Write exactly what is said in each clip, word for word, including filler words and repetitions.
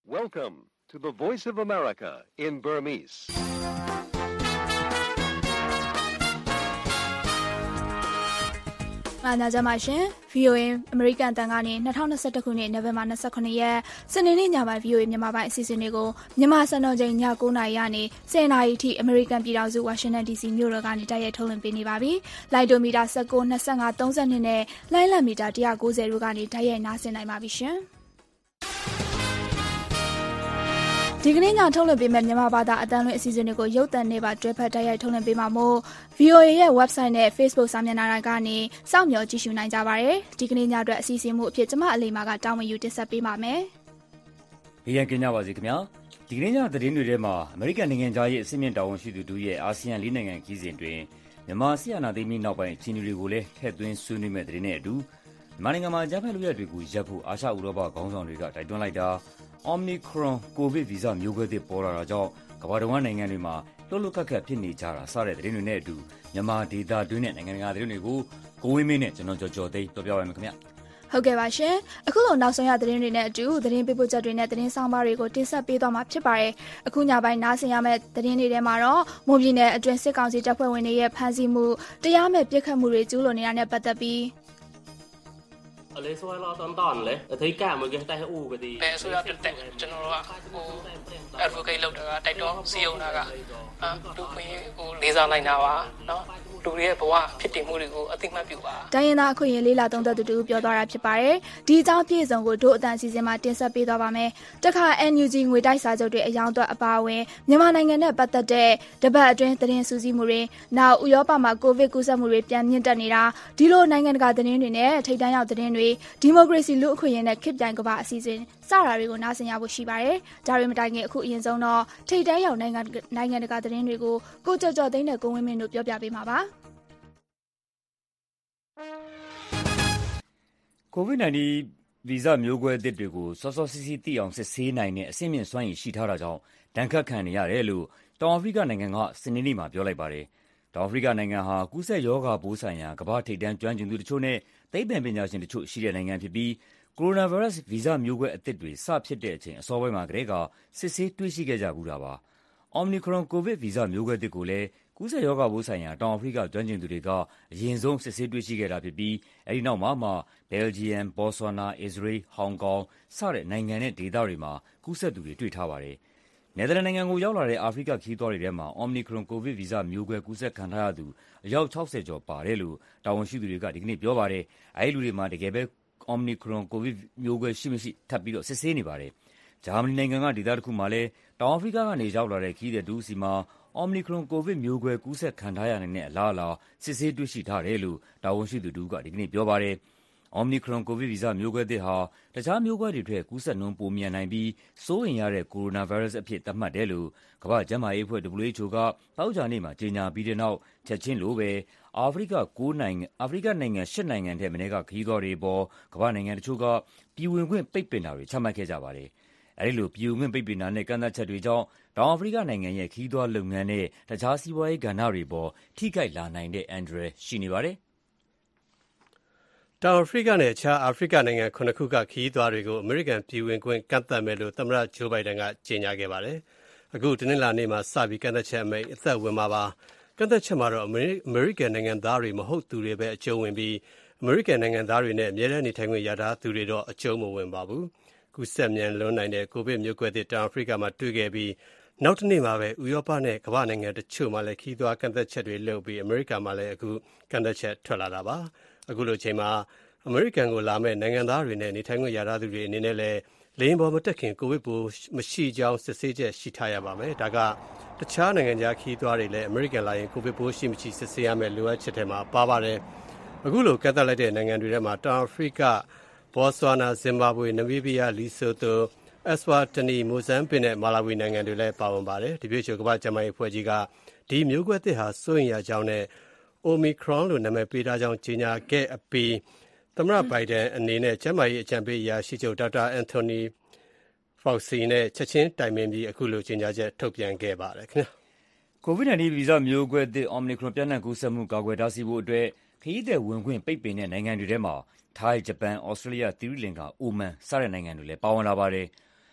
Welcome to the Voice of America in Burmese. ။အားနာကြပါရှင် V O A အမေရိကန်တန်ကနေ၂၀၂၁ခုနှစ်နိုဝင်ဘာ၂၇ရက်စနေနေ့ညပိုင်း V O A မြန်မာပိုင်းအစီအစဉ်တွေကိုမြန်မာစံတော်ချိန်ည၉နာရီကနေ၁၀နာရီထိအမေရိကန်ပြည်ထောင်စုဝါရှင်တန် D C မြို့တော်ကနေတိုက်ရိုက်ထုတ်လွှင့်ပေးနေပါပြီ။လိုင်တိုမီတာ၁၉ ၂၅ ၃၂နဲ့လိုင်းလံမီတာ၁၉၀တို့ကနေတိုက်ရိုက်နားဆင်နိုင်ပါပြီရှင်။ဒီကနေ့ညထုတ်လွှင့်ပေးမယ့်မြန်မာဘာသာအတန်းလွှင့်အစီအစဉ်တွေကိုရုပ်သံနဲ့ပါတွဲဖက်တိုက်ရိုက်ထုတ်လွှင့်ပေးမှာမို့ V O A ရဲ့ website နဲ့ Facebook စာမျက်နှာတွေကနေစောင့်မျှော်ကြည့်ရှုနိုင်ကြပါတယ်။ဒီကနေ့ညအတွက်အစီအစဉ်မှုအဖြစ်ကျမအလိမ္မာကတာဝန်ယူတင်ဆက်ပေးပါမယ်။ဘေးရန်ကင်းကြပါစေခင်ဗျာ။ဒီကနေ့ညသတင်းတွေထဲမှာအမေရိကန်နိုင်ငံသားရဲ့အစည်းအဝေးတာဝန်ရှိသူတို့ရဲ့အာဆီယံလေးနိုင်ငံခီးစဉ်တွင်မြန်မာဆီယနာသိမ်းပြီးနောက်ပိုင်းအခြေအနေတွေကိုလည်းထည့်သွင်းဆွေးနွေးမဲ့သတင်းနဲ့အတူမြန်မာနိုင်ငံမှာဂျပန်လူရဲတွေကိုရပ်ဖို့အာရှဥရောပခေါင်းဆောင်တွေကတိုက်တွန်းလိုက်တာOmicron ကိုဗစ်ဗီဇမျိုးကွဲသစ်ပေါ်လာတာကြောင့်ကမ္ဘာတဝန်းနိုင်ငံတွေမှာလှုပ်လှုပ်ခတ်ခတ်ဖြစ်နေကြတာစတဲ့သတင်းတွေနဲ့အတူမြန်မာဒေသတွင်းနဲ့နိုင်ငံတကာသတင်းတွေကိုကိုဝင်းမင်းနဲ့ကျွန်တော်ကြော်ကြော်သိမ်းပြောပြပါမယ်ခင်ဗျာဟုတ်ကဲ့ပါရှင်အခုလိုနောက်ဆုံးရသတင်းတွေနဲ့အတူသတင်းပေးပို့ချက်တွေနဲ့သတင်းဆောင်ပါတွေကိုတင်ဆက်ပေးသွားမှာဖြစ်ပါတယ်အခုညပိုင်းနားဆင်ရမယ့်သတင်းတွေထဲမှာတော့မွန်ပြည်နယ်အတွင်းစစ်ကောင်စီတပ်ဖွဲ့ဝင်တွေရဲ့ဖမ်းဆီးမှုတရားမဲ့ပစ်ခတ်မှုတွေကျူးလွန်နေတာနဲ့ပတ်သက်ပြီးအလေးဆိုလာတန်တန်လေအထိကမကတဲ့ဟိုကဒီဘယ်ဆိုရတဲ့ကျွန်တော်တို့ကဟို advocate လုပ်တာကတိုက်တော့စီယုံတာကအာလူခွင့်ဟိုလေးစားနိုင်တာပါเนาะလူတွေရဲ့ဘဝဖြစ်တည်မှုတွေကိုအသိမှတ်ပြုပါတိုင်းရင်းသားအခွင့်အရေးလေးလာသုံးသက်သူတူပြောသွားတာဖြစ်ပါတယ်ဒီအကြောင်းပြည့်စုံကိုတို့အတန်စီစဉ်မှာတင်ဆက်ပေးသွားပါမယ်တခါ N U G ငွေတိုက်စာချုပ်တွေအယောင်သွက်အပါအဝင်မြန်မာနိုင်ငံနဲ့ပတ်သက်တဲ့တပတ်အတွင်းသတင်းစူးစီးမှုတွေနောက်ဥရောပမှာကိုဗစ်ကူးစက်မှုတွေပြန်မြင့်တက်နေတာဒီလိုနိုင်ငံတကာသတင်းတွေနဲ့ထိပ်တန်းရောက်သတင်းတွေဒီမိုကရေစီလူ့အခွင့်အရေးနဲ့ခေတ်ပြိုင်ကမ္ဘာအစီအစဉ်စတာတွေကိုနားဆင်ရဖို့ရှိပါတယ်ဒါတွေမတိုင်ခင်အခုအရင်ဆုံးတော့ထိပ်တန်းရောက်နိုင်ငံနိုင်ငံတကာသတင်းတွေကိုကိုကြော်ကြော်သိန်းနဲ့ကိုဝင်းမင်းတို့ပြောပြပေးမှာပါကိုဗစ် ၁၉ ဗီဇမျိုးကွဲအသစ်တွေကိုစောစောစီးစီးသိအောင်စစ်ဆေးနိုင်တဲ့အဆင့်မြင့်စွမ်းရည်ရှိထားတာကြောင့်ဒဏ်ခတ်ခံနေရတယ်လို့တောင်အာဖရိကနိုင်ငံကစနေနေ့မှာပြောလိုက်ပါတယ်။တောင်အာဖရိကနိုင်ငံဟာကူးစက်ရောဂါပိုးဆိုင်ရာကမ္ဘာထိပ်တန်းကျွမ်းကျင်သူတချို့နဲ့သိပ္ပံပညာရှင်တချို့ရှိတဲ့နိုင်ငံဖြစ်ပြီးကိုရိုနာဗိုင်းရပ်စ်ဗီဇမျိုးကွဲအသစ်တွေစဖြစ်တဲ့အချိန်အစောပိုင်းမှာကတည်းကစစ်ဆေးတွေ့ရှိခဲ့ကြဘူးတာပါ။ Omicron ကိုဗစ်ဗီဇမျိုးကွဲသစ်ကိုလည်းကူးစက်ရောဂါပိုးဆိုင်ရာတောင်အာဖရိကကျွမ်းကျင်သူတွေကအရင်ဆုံးစစ်ဆေးတွေ့ရှိခဲ့တာဖြစ်ပြီးအဲဒီနောက်မှာမှဘယ်လ်ဂျီယမ်၊ဘော့ဆွာနာ၊အစ္စရေး၊ဟောင်ကောင်စတဲ့နိုင်ငံနဲ့ဒေသတွေမှာကူးစက်သူတွေတွေ့ထားပါတယ်။နယ်သာလန်နိုင်ငံကိုရောက်လာတဲ့အာဖရိကခရီးသွားတွေထဲမှာ Omicron ကိုဗစ်ဗီဇမျိုးကွဲကူးစက်ခံထားရသူအယောက်၆၀ကျော်ပါတယ်လို့တာဝန်ရှိသူတွေကဒီကနေ့ပြောပါတယ်။အဲဒီလူတွေမှာတကယ်ပဲ Omicron ကိုဗစ်မျိုးကွဲရှိမရှိထပ်ပြီးတော့စစ်ဆေးနေပါတယ်။ဂျာမနီနိုင်ငံကဒေသတစ်ခုမှာလည်းတောင်အာဖရိကကနေရောက်လာတဲ့ခရီးသည်တစ်ဦးစီမှာ Omicron ကိုဗစ်မျိုးကွဲကူးစက်ခံထားရနိုင်တဲ့အလားအလာစစ်ဆေးတွေ့ရှိထားတယ်လို့တာဝန်ရှိသူတစ်ဦးကဒီကနေ့ပြောပါတယ်။ Omicron ကိုဗစ်ဗီဇမျိုးကွဲသစ်ဟာတခြားမျိုးကွဲတွေထက်ကူးစက်နှုန်းပိုမြန်နိုင်ပြီးစိုးရိမ်ရတဲ့ကိုရိုနာဗိုင်းရပ်စ်အဖြစ်သတ်မှတ်တယ်လို့ကမ္ဘာ့ကျန်းမာရေးအဖွဲ့ W H O ကသောကြာနေ့မှာကြေညာပြီးတဲ့နောက်ချက်ချင်းလိုပဲအာဖရိက၉နိုင်ငံအာဖရိကနိုင်ငံ၈နိုင်ငံထက်မနည်းကခရီးသွားတွေအပေါ်ကမ္ဘာ့နိုင်ငံတချို့ကပြည်ဝင်ခွင့်ပိတ်ပင်တာတွေချမှတ်ခဲ့ကြပါတယ်။အဲဒီလိုပြည်ဝင်ခွင့်ပိတ်ပင်တာနဲ့ကန့်သတ်ချက်တွေကြောင့်တောင်အာဖရိကနိုင်ငံရဲ့ခရီးသွားလုပ်ငန်းနဲ့တခြားစီးပွားရေးကဏ္ဍတွေပေါ်ထိခိုက်လာနိုင်တဲ့အန္တရာယ်ရှိနေပါတယ်။တောင်အာဖရိကနဲ့အခြားအာဖရိကနိုင်ငံခုနှစ်ခုကခရီးသွားတွေကိုအမေရိကန်ပြည်ဝင်ခွင့်ကန့်သတ်မယ်လို့သမ္မတဂျိုးဘိုင်ဒန်ကကြေညာခဲ့ပါတယ်။အခုတနင်္လာနေ့မှာစပြီးကန့်သတ်ချက်အမိန့်အသက်ဝင်မှာပါ။ကန့်သတ်ချက်မှာတော့အမေရိကန်နိုင်ငံသားတွေမဟုတ်သူတွေပဲအကျုံးဝင်ပြီးအမေရိကန်နိုင်ငံသားတွေနဲ့အမြဲတမ်းနေထိုင်ခွင့်ရထားသူတွေတော့အကျုံးမဝင်ပါဘူး။ကူးစက်မြန်လွန်းနိုင်တဲ့ကိုဗစ်မျိုးကွဲသစ်တောင်အာဖရိကမှာတွေ့ခဲ့ပြီးနောက်တနေ့မှာပဲဥရောပနဲ့ကမ္ဘာနိုင်ငံတချို့မှာလည်းခရီးသွားကန့်သတ်ချက်တွေလုပ်ပြီးအမေရိကန်မှာလည်းအခုကန့်သတ်ချက်ထွက်လာတာပါ။အခုလိုချိန်မှာအမေရိကန်ကိုလာမဲ့နိုင်ငံသားတွေနဲ့နေထိုင်ခွင့်ရထားသူတွေအနေနဲ့လည်းလေယာဉ်ပေါ်မတက်ခင်ကိုဗစ်ပိုးမရှိကြောင်းစစ်ဆေးချက်ရှိထားရပါမယ်။ဒါကတခြားနိုင်ငံခြားခရီးသွားတွေလည်းအမေရိကန်လာရင်ကိုဗစ်ပိုးရှိမရှိစစ်ဆေးရမယ့်လိုအပ်ချက်တွေမှာပါပါတယ်။အခုလိုကန့်သတ်လိုက်တဲ့နိုင်ငံတွေထဲမှာတောင်အာဖရိက၊ဘော့ဆွာနာ၊ဇင်ဘာဘွေ၊နမီးဘီးယား၊လီဆိုသို၊အက်စဝါတီနီ၊မိုဇမ်ဘစ်နဲ့မာလာဝီနိုင်ငံတွေလည်းပါဝင်ပါတယ်။ဒီပြည်ချိုကမ္ဘာ့ကျန်းမာရေးအဖွဲ့ကြီးကဒီမျိုးကွဲသစ်ဟာစိုးရိမ်ရကြောင်းနဲ့ Omicron လို့နာမည်ပေးထားကြောင်းကြေညာခဲ့အပြီးသမ္မတဘိုင်ဒန်အနေနဲ့ကျန်းမာရေးအကြံပေးအရာရှိချုပ်ဒေါက်တာအန်ထိုနီဖောက်စီနဲ့ချက်ချင်းတိုင်ပင်ပြီးအခုလိုကြေညာချက်ထုတ်ပြန်ခဲ့ပါတယ်ခင်ဗျာ။ကိုဗစ် ၁၉ ဗီဇမျိုးကွဲသစ် Omicron ပျံ့နှံ့ကူးစက်မှုကာကွယ်တားဆီးဖို့အတွက်ခရီးသည်ဝင်ခွင့်ပိတ်ပင်တဲ့နိုင်ငံတွေထဲမှာထိုင်း၊ဂျပန်၊ဩစတြေးလျ၊သီရိလင်္ကာ၊အိုမန်စတဲ့နိုင်ငံတွေလည်းပါဝင်လာပါတယ်။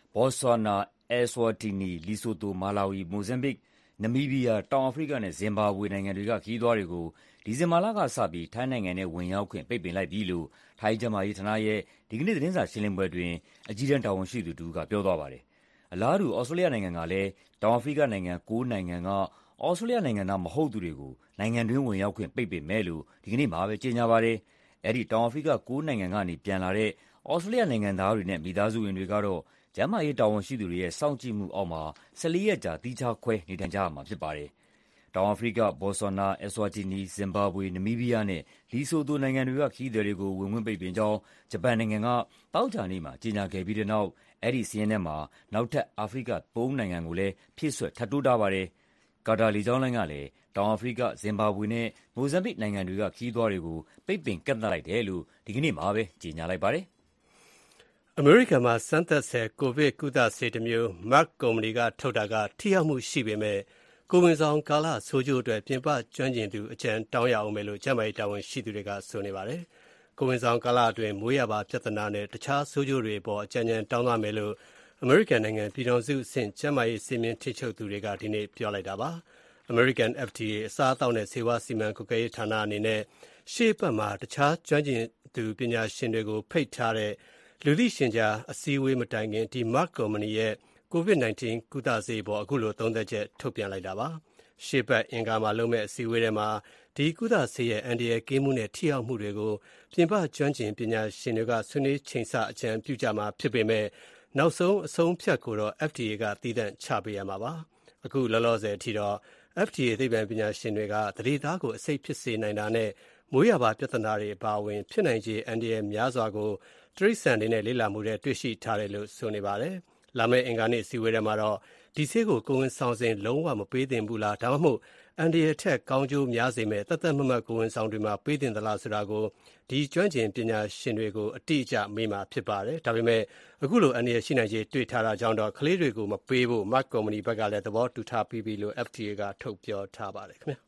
ဘော့ဆွာနာ၊ အယ်ဆွာတီနီ၊ လီဆိုသို၊ မာလာဝီ၊ မိုဇမ်ဘစ်၊ နမီးဘီးယား၊ တောင်အာဖရိကနဲ့ ဇင်ဘာဘွေနိုင်ငံတွေက ခရီးသွားတွေကို ဒီဇင်ဘာလကစပြီး ထိုင်းနိုင်ငံထဲဝင်ရောက်ခွင့် ပိတ်ပင်လိုက်ပြီလို့ ထိုင်းကျန်းမာရေးဌာနရဲ့ ဒီကနေ့သတင်းစာရှင်းလင်းပွဲအတွင်း အကြီးတန်းတာဝန်ရှိသူတဦးက ပြောသွားပါတယ်။ အလားတူ သြစတြေးလျနိုင်ငံကလည်း တောင်အာဖရိကနိုင်ငံ ကိုးနိုင်ငံက သြစတြေးလျနိုင်ငံသားမဟုတ်သူတွေကို နိုင်ငံတွင်းဝင်ရောက်ခွင့် ပိတ်ပင်မယ်လို့ ဒီကနေ့မှာပဲ ကြေညာပါတယ်။ အဲဒီ တောင်အာဖရိက ကိုးနိုင်ငံကနေ ပြန်လာတဲ့ သြစတြေးလျနိုင်ငံသားတွေနဲ့ မိသားစုဝင်တွေကတော့ ကျန်းမာရေးတာဝန်ရှိသူတွေရဲ့ စောင့်ကြည့်မှုအောက်မှာ ၁၄ ရက်ကြာ သီးခြားခွဲနေထိုင်ကြရမှာဖြစ်ပါတယ်။ တောင်အာဖရိက၊ ဘော့ဆွာနာ၊ အယ်ဆွာတီနီ၊ ဇင်ဘာဘွေ၊ နမီးဘီးယားနဲ့ လီဆိုသိုနိုင်ငံတွေက ခရီးသည်တွေကို ဝင်ခွင့်ပိတ်ပင်ကြောင်း ဂျပန်နိုင်ငံက သောကြာနေ့မှာ ကြေညာခဲ့ပြီးတဲ့နောက် အဲဒီစာရင်းထဲမှာ နောက်ထပ် အာဖရိက သုံးနိုင်ငံကိုလည်း ဖြည့်စွက်ထပ်တိုးထားပါတယ်။ ကာတာလေကြောင်းလိုင်းကလည်း တောင်အာဖရိက၊ ဇင်ဘာဘွေနဲ့ မိုဇမ်ဘစ်နိုင်ငံတွေက ခရီးသွားတွေကို ပိတ်ပင်ကန့်သတ်လိုက်တယ်လို့ ဒီကနေ့မှာပဲ ကြေညာလိုက်ပါတယ်။ အမေရိကန်မှာ စမ်းသပ်ဆဲ ကိုဗစ်ကုသဆေးတမျိုး Merck ကုမ္ပဏီကထုတ်တာက ထိရောက်မှုရှိပေမယ့် ကိုယ်ဝန်ဆောင်ကာလဆိုးကျိုးအတွက် ပြင်ပကျွမ်းကျင်သူ အကြံတောင်းရဦးမယ်လို့ ကျန်းမာရေးတာဝန်ရှိသူတွေက ဆိုနေပါတယ်။ ကိုယ်ဝန်ဆောင်ကာလအတွင်း မွေးရာပါပြဿနာနဲ့ တခြားဆိုးကျိုးတွေအပေါ် အကြံဉာဏ်တောင်းသွားမယ်လို့ အမေရိကန်နိုင်ငံ ပြည်ထောင်စုအဆင့် ကျန်းမာရေးစည်းမျဉ်းထိန်းချုပ်သူတွေက ဒီနေ့ပြောလိုက်တာပါ။ အမေရိကန် အက်ဖ် ဒီ အေ အစားအသောက်နဲ့ ဆေးဝါးစီမံကွပ်ကဲရေးဌာနအနေနဲ့ ရှေ့အပတ်မှာ တခြားကျွမ်းကျင်သူပညာရှင်တွေကို ဖိတ်ထားတဲ့ လူသိရှင်ကြားအစည်းအဝေးမတိုင်ခင် ဒီ Merck ကုမ္ပဏီရဲ့ ကိုဗစ် ၁၉ ကုသဆေးအပေါ် အခုလို သုံးသပ်ချက်ထုတ်ပြန်လိုက်တာပါ။ ရှေ့အပတ်အင်္ဂါမှာလုပ်မယ့် အစည်းအဝေးထဲမှာ ဒီကုသဆေးရဲ့ အန္တရာယ်ကင်းမှုနဲ့ ထိရောက်မှုတွေကို ပြင်ပကျွမ်းကျင်ပညာရှင်တွေက ဆွေးနွေးချိန်ဆအကြံပြုကြမှာဖြစ်ပေမယ့် နောက်ဆုံးအဆုံးအဖြတ်ကိုတော့ အက်ဖ် ဒီ အေ က သီးသန့်ချပေးရမှာပါ။ အခုလောလောဆယ်အထိတော့ အက်ဖ် ဒီ အေ သိပ္ပံပညာရှင်တွေက သန္ဓေသားကို အဆိပ်ဖြစ်စေနိုင်တာနဲ့ မွေးရာပါပြဿနာတွေအပါအဝင် ဖြစ်နိုင်ခြေအန္တရာယ်များစွာကို တိရစ္ဆာန်တွေနဲ့ လေ့လာမှုထဲ တွေ့ရှိထားတယ်လို့ ဆိုနေပါတယ်။ လာမယ့် အင်္ဂါနေ့အစည်းအဝေးထဲမှာတော့ ဒီဆေးကို ကိုယ်ဝန်ဆောင်စဉ် လုံးဝမပေးသင့်ဘူးလား၊ ဒါမှမဟုတ် အန္တရာယ်ထက် ကောင်းကျိုးများစေမယ့် သတ်သတ်မှတ်မှတ် ကိုယ်ဝန်ဆောင်တွေမှာ ပေးသင့်သလားဆိုတာကို ဒီကျွမ်းကျင်ပညာရှင်တွေကို အတိအကျမေးမှာဖြစ်ပါတယ်။ ဒါပေမယ့် အခုလို အန္တရာယ်ရှိနိုင်ခြေတွေ့ထားတာကြောင့်တော့ ကလေးတွေကိုမပေးဖို့ Merck ကုမ္ပဏီဘက်ကလည်း သဘောတူထားပြီးပြီလို့ အက်ဖ် ဒီ အေ က ထုတ်ပြောထားပါတယ်ခင်ဗျာ။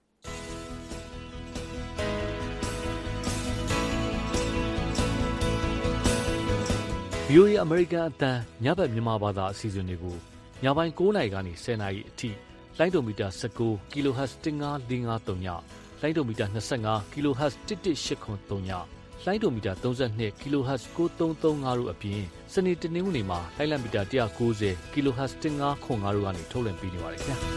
ဗွီအိုအေ အမေရိကန်အသံ ညဘက်မြန်မာဘာသာအစီအစဉ်တွေကို ညပိုင်းကိုးနာရီကနေ ဆယ်နာရီအထိ လိုင်းဒိုမီတာ ၁၉ kHz ၁၅၄၅၃ည လိုင်းဒိုမီတာ ၂၅ kHz ၁၁၈၇၃ည လိုင်းဒိုမီတာ ၃၂ kHz ၉၃၃၅တို့အပြင် စနေတနင်္ဂနွေမှာ လိုင်းလံမီတာ ၁၉၀ kHz ၁၅၇၅တို့ကနေ ထုတ်လွှင့်ပေးနေပါတယ်ခင်ဗျာ။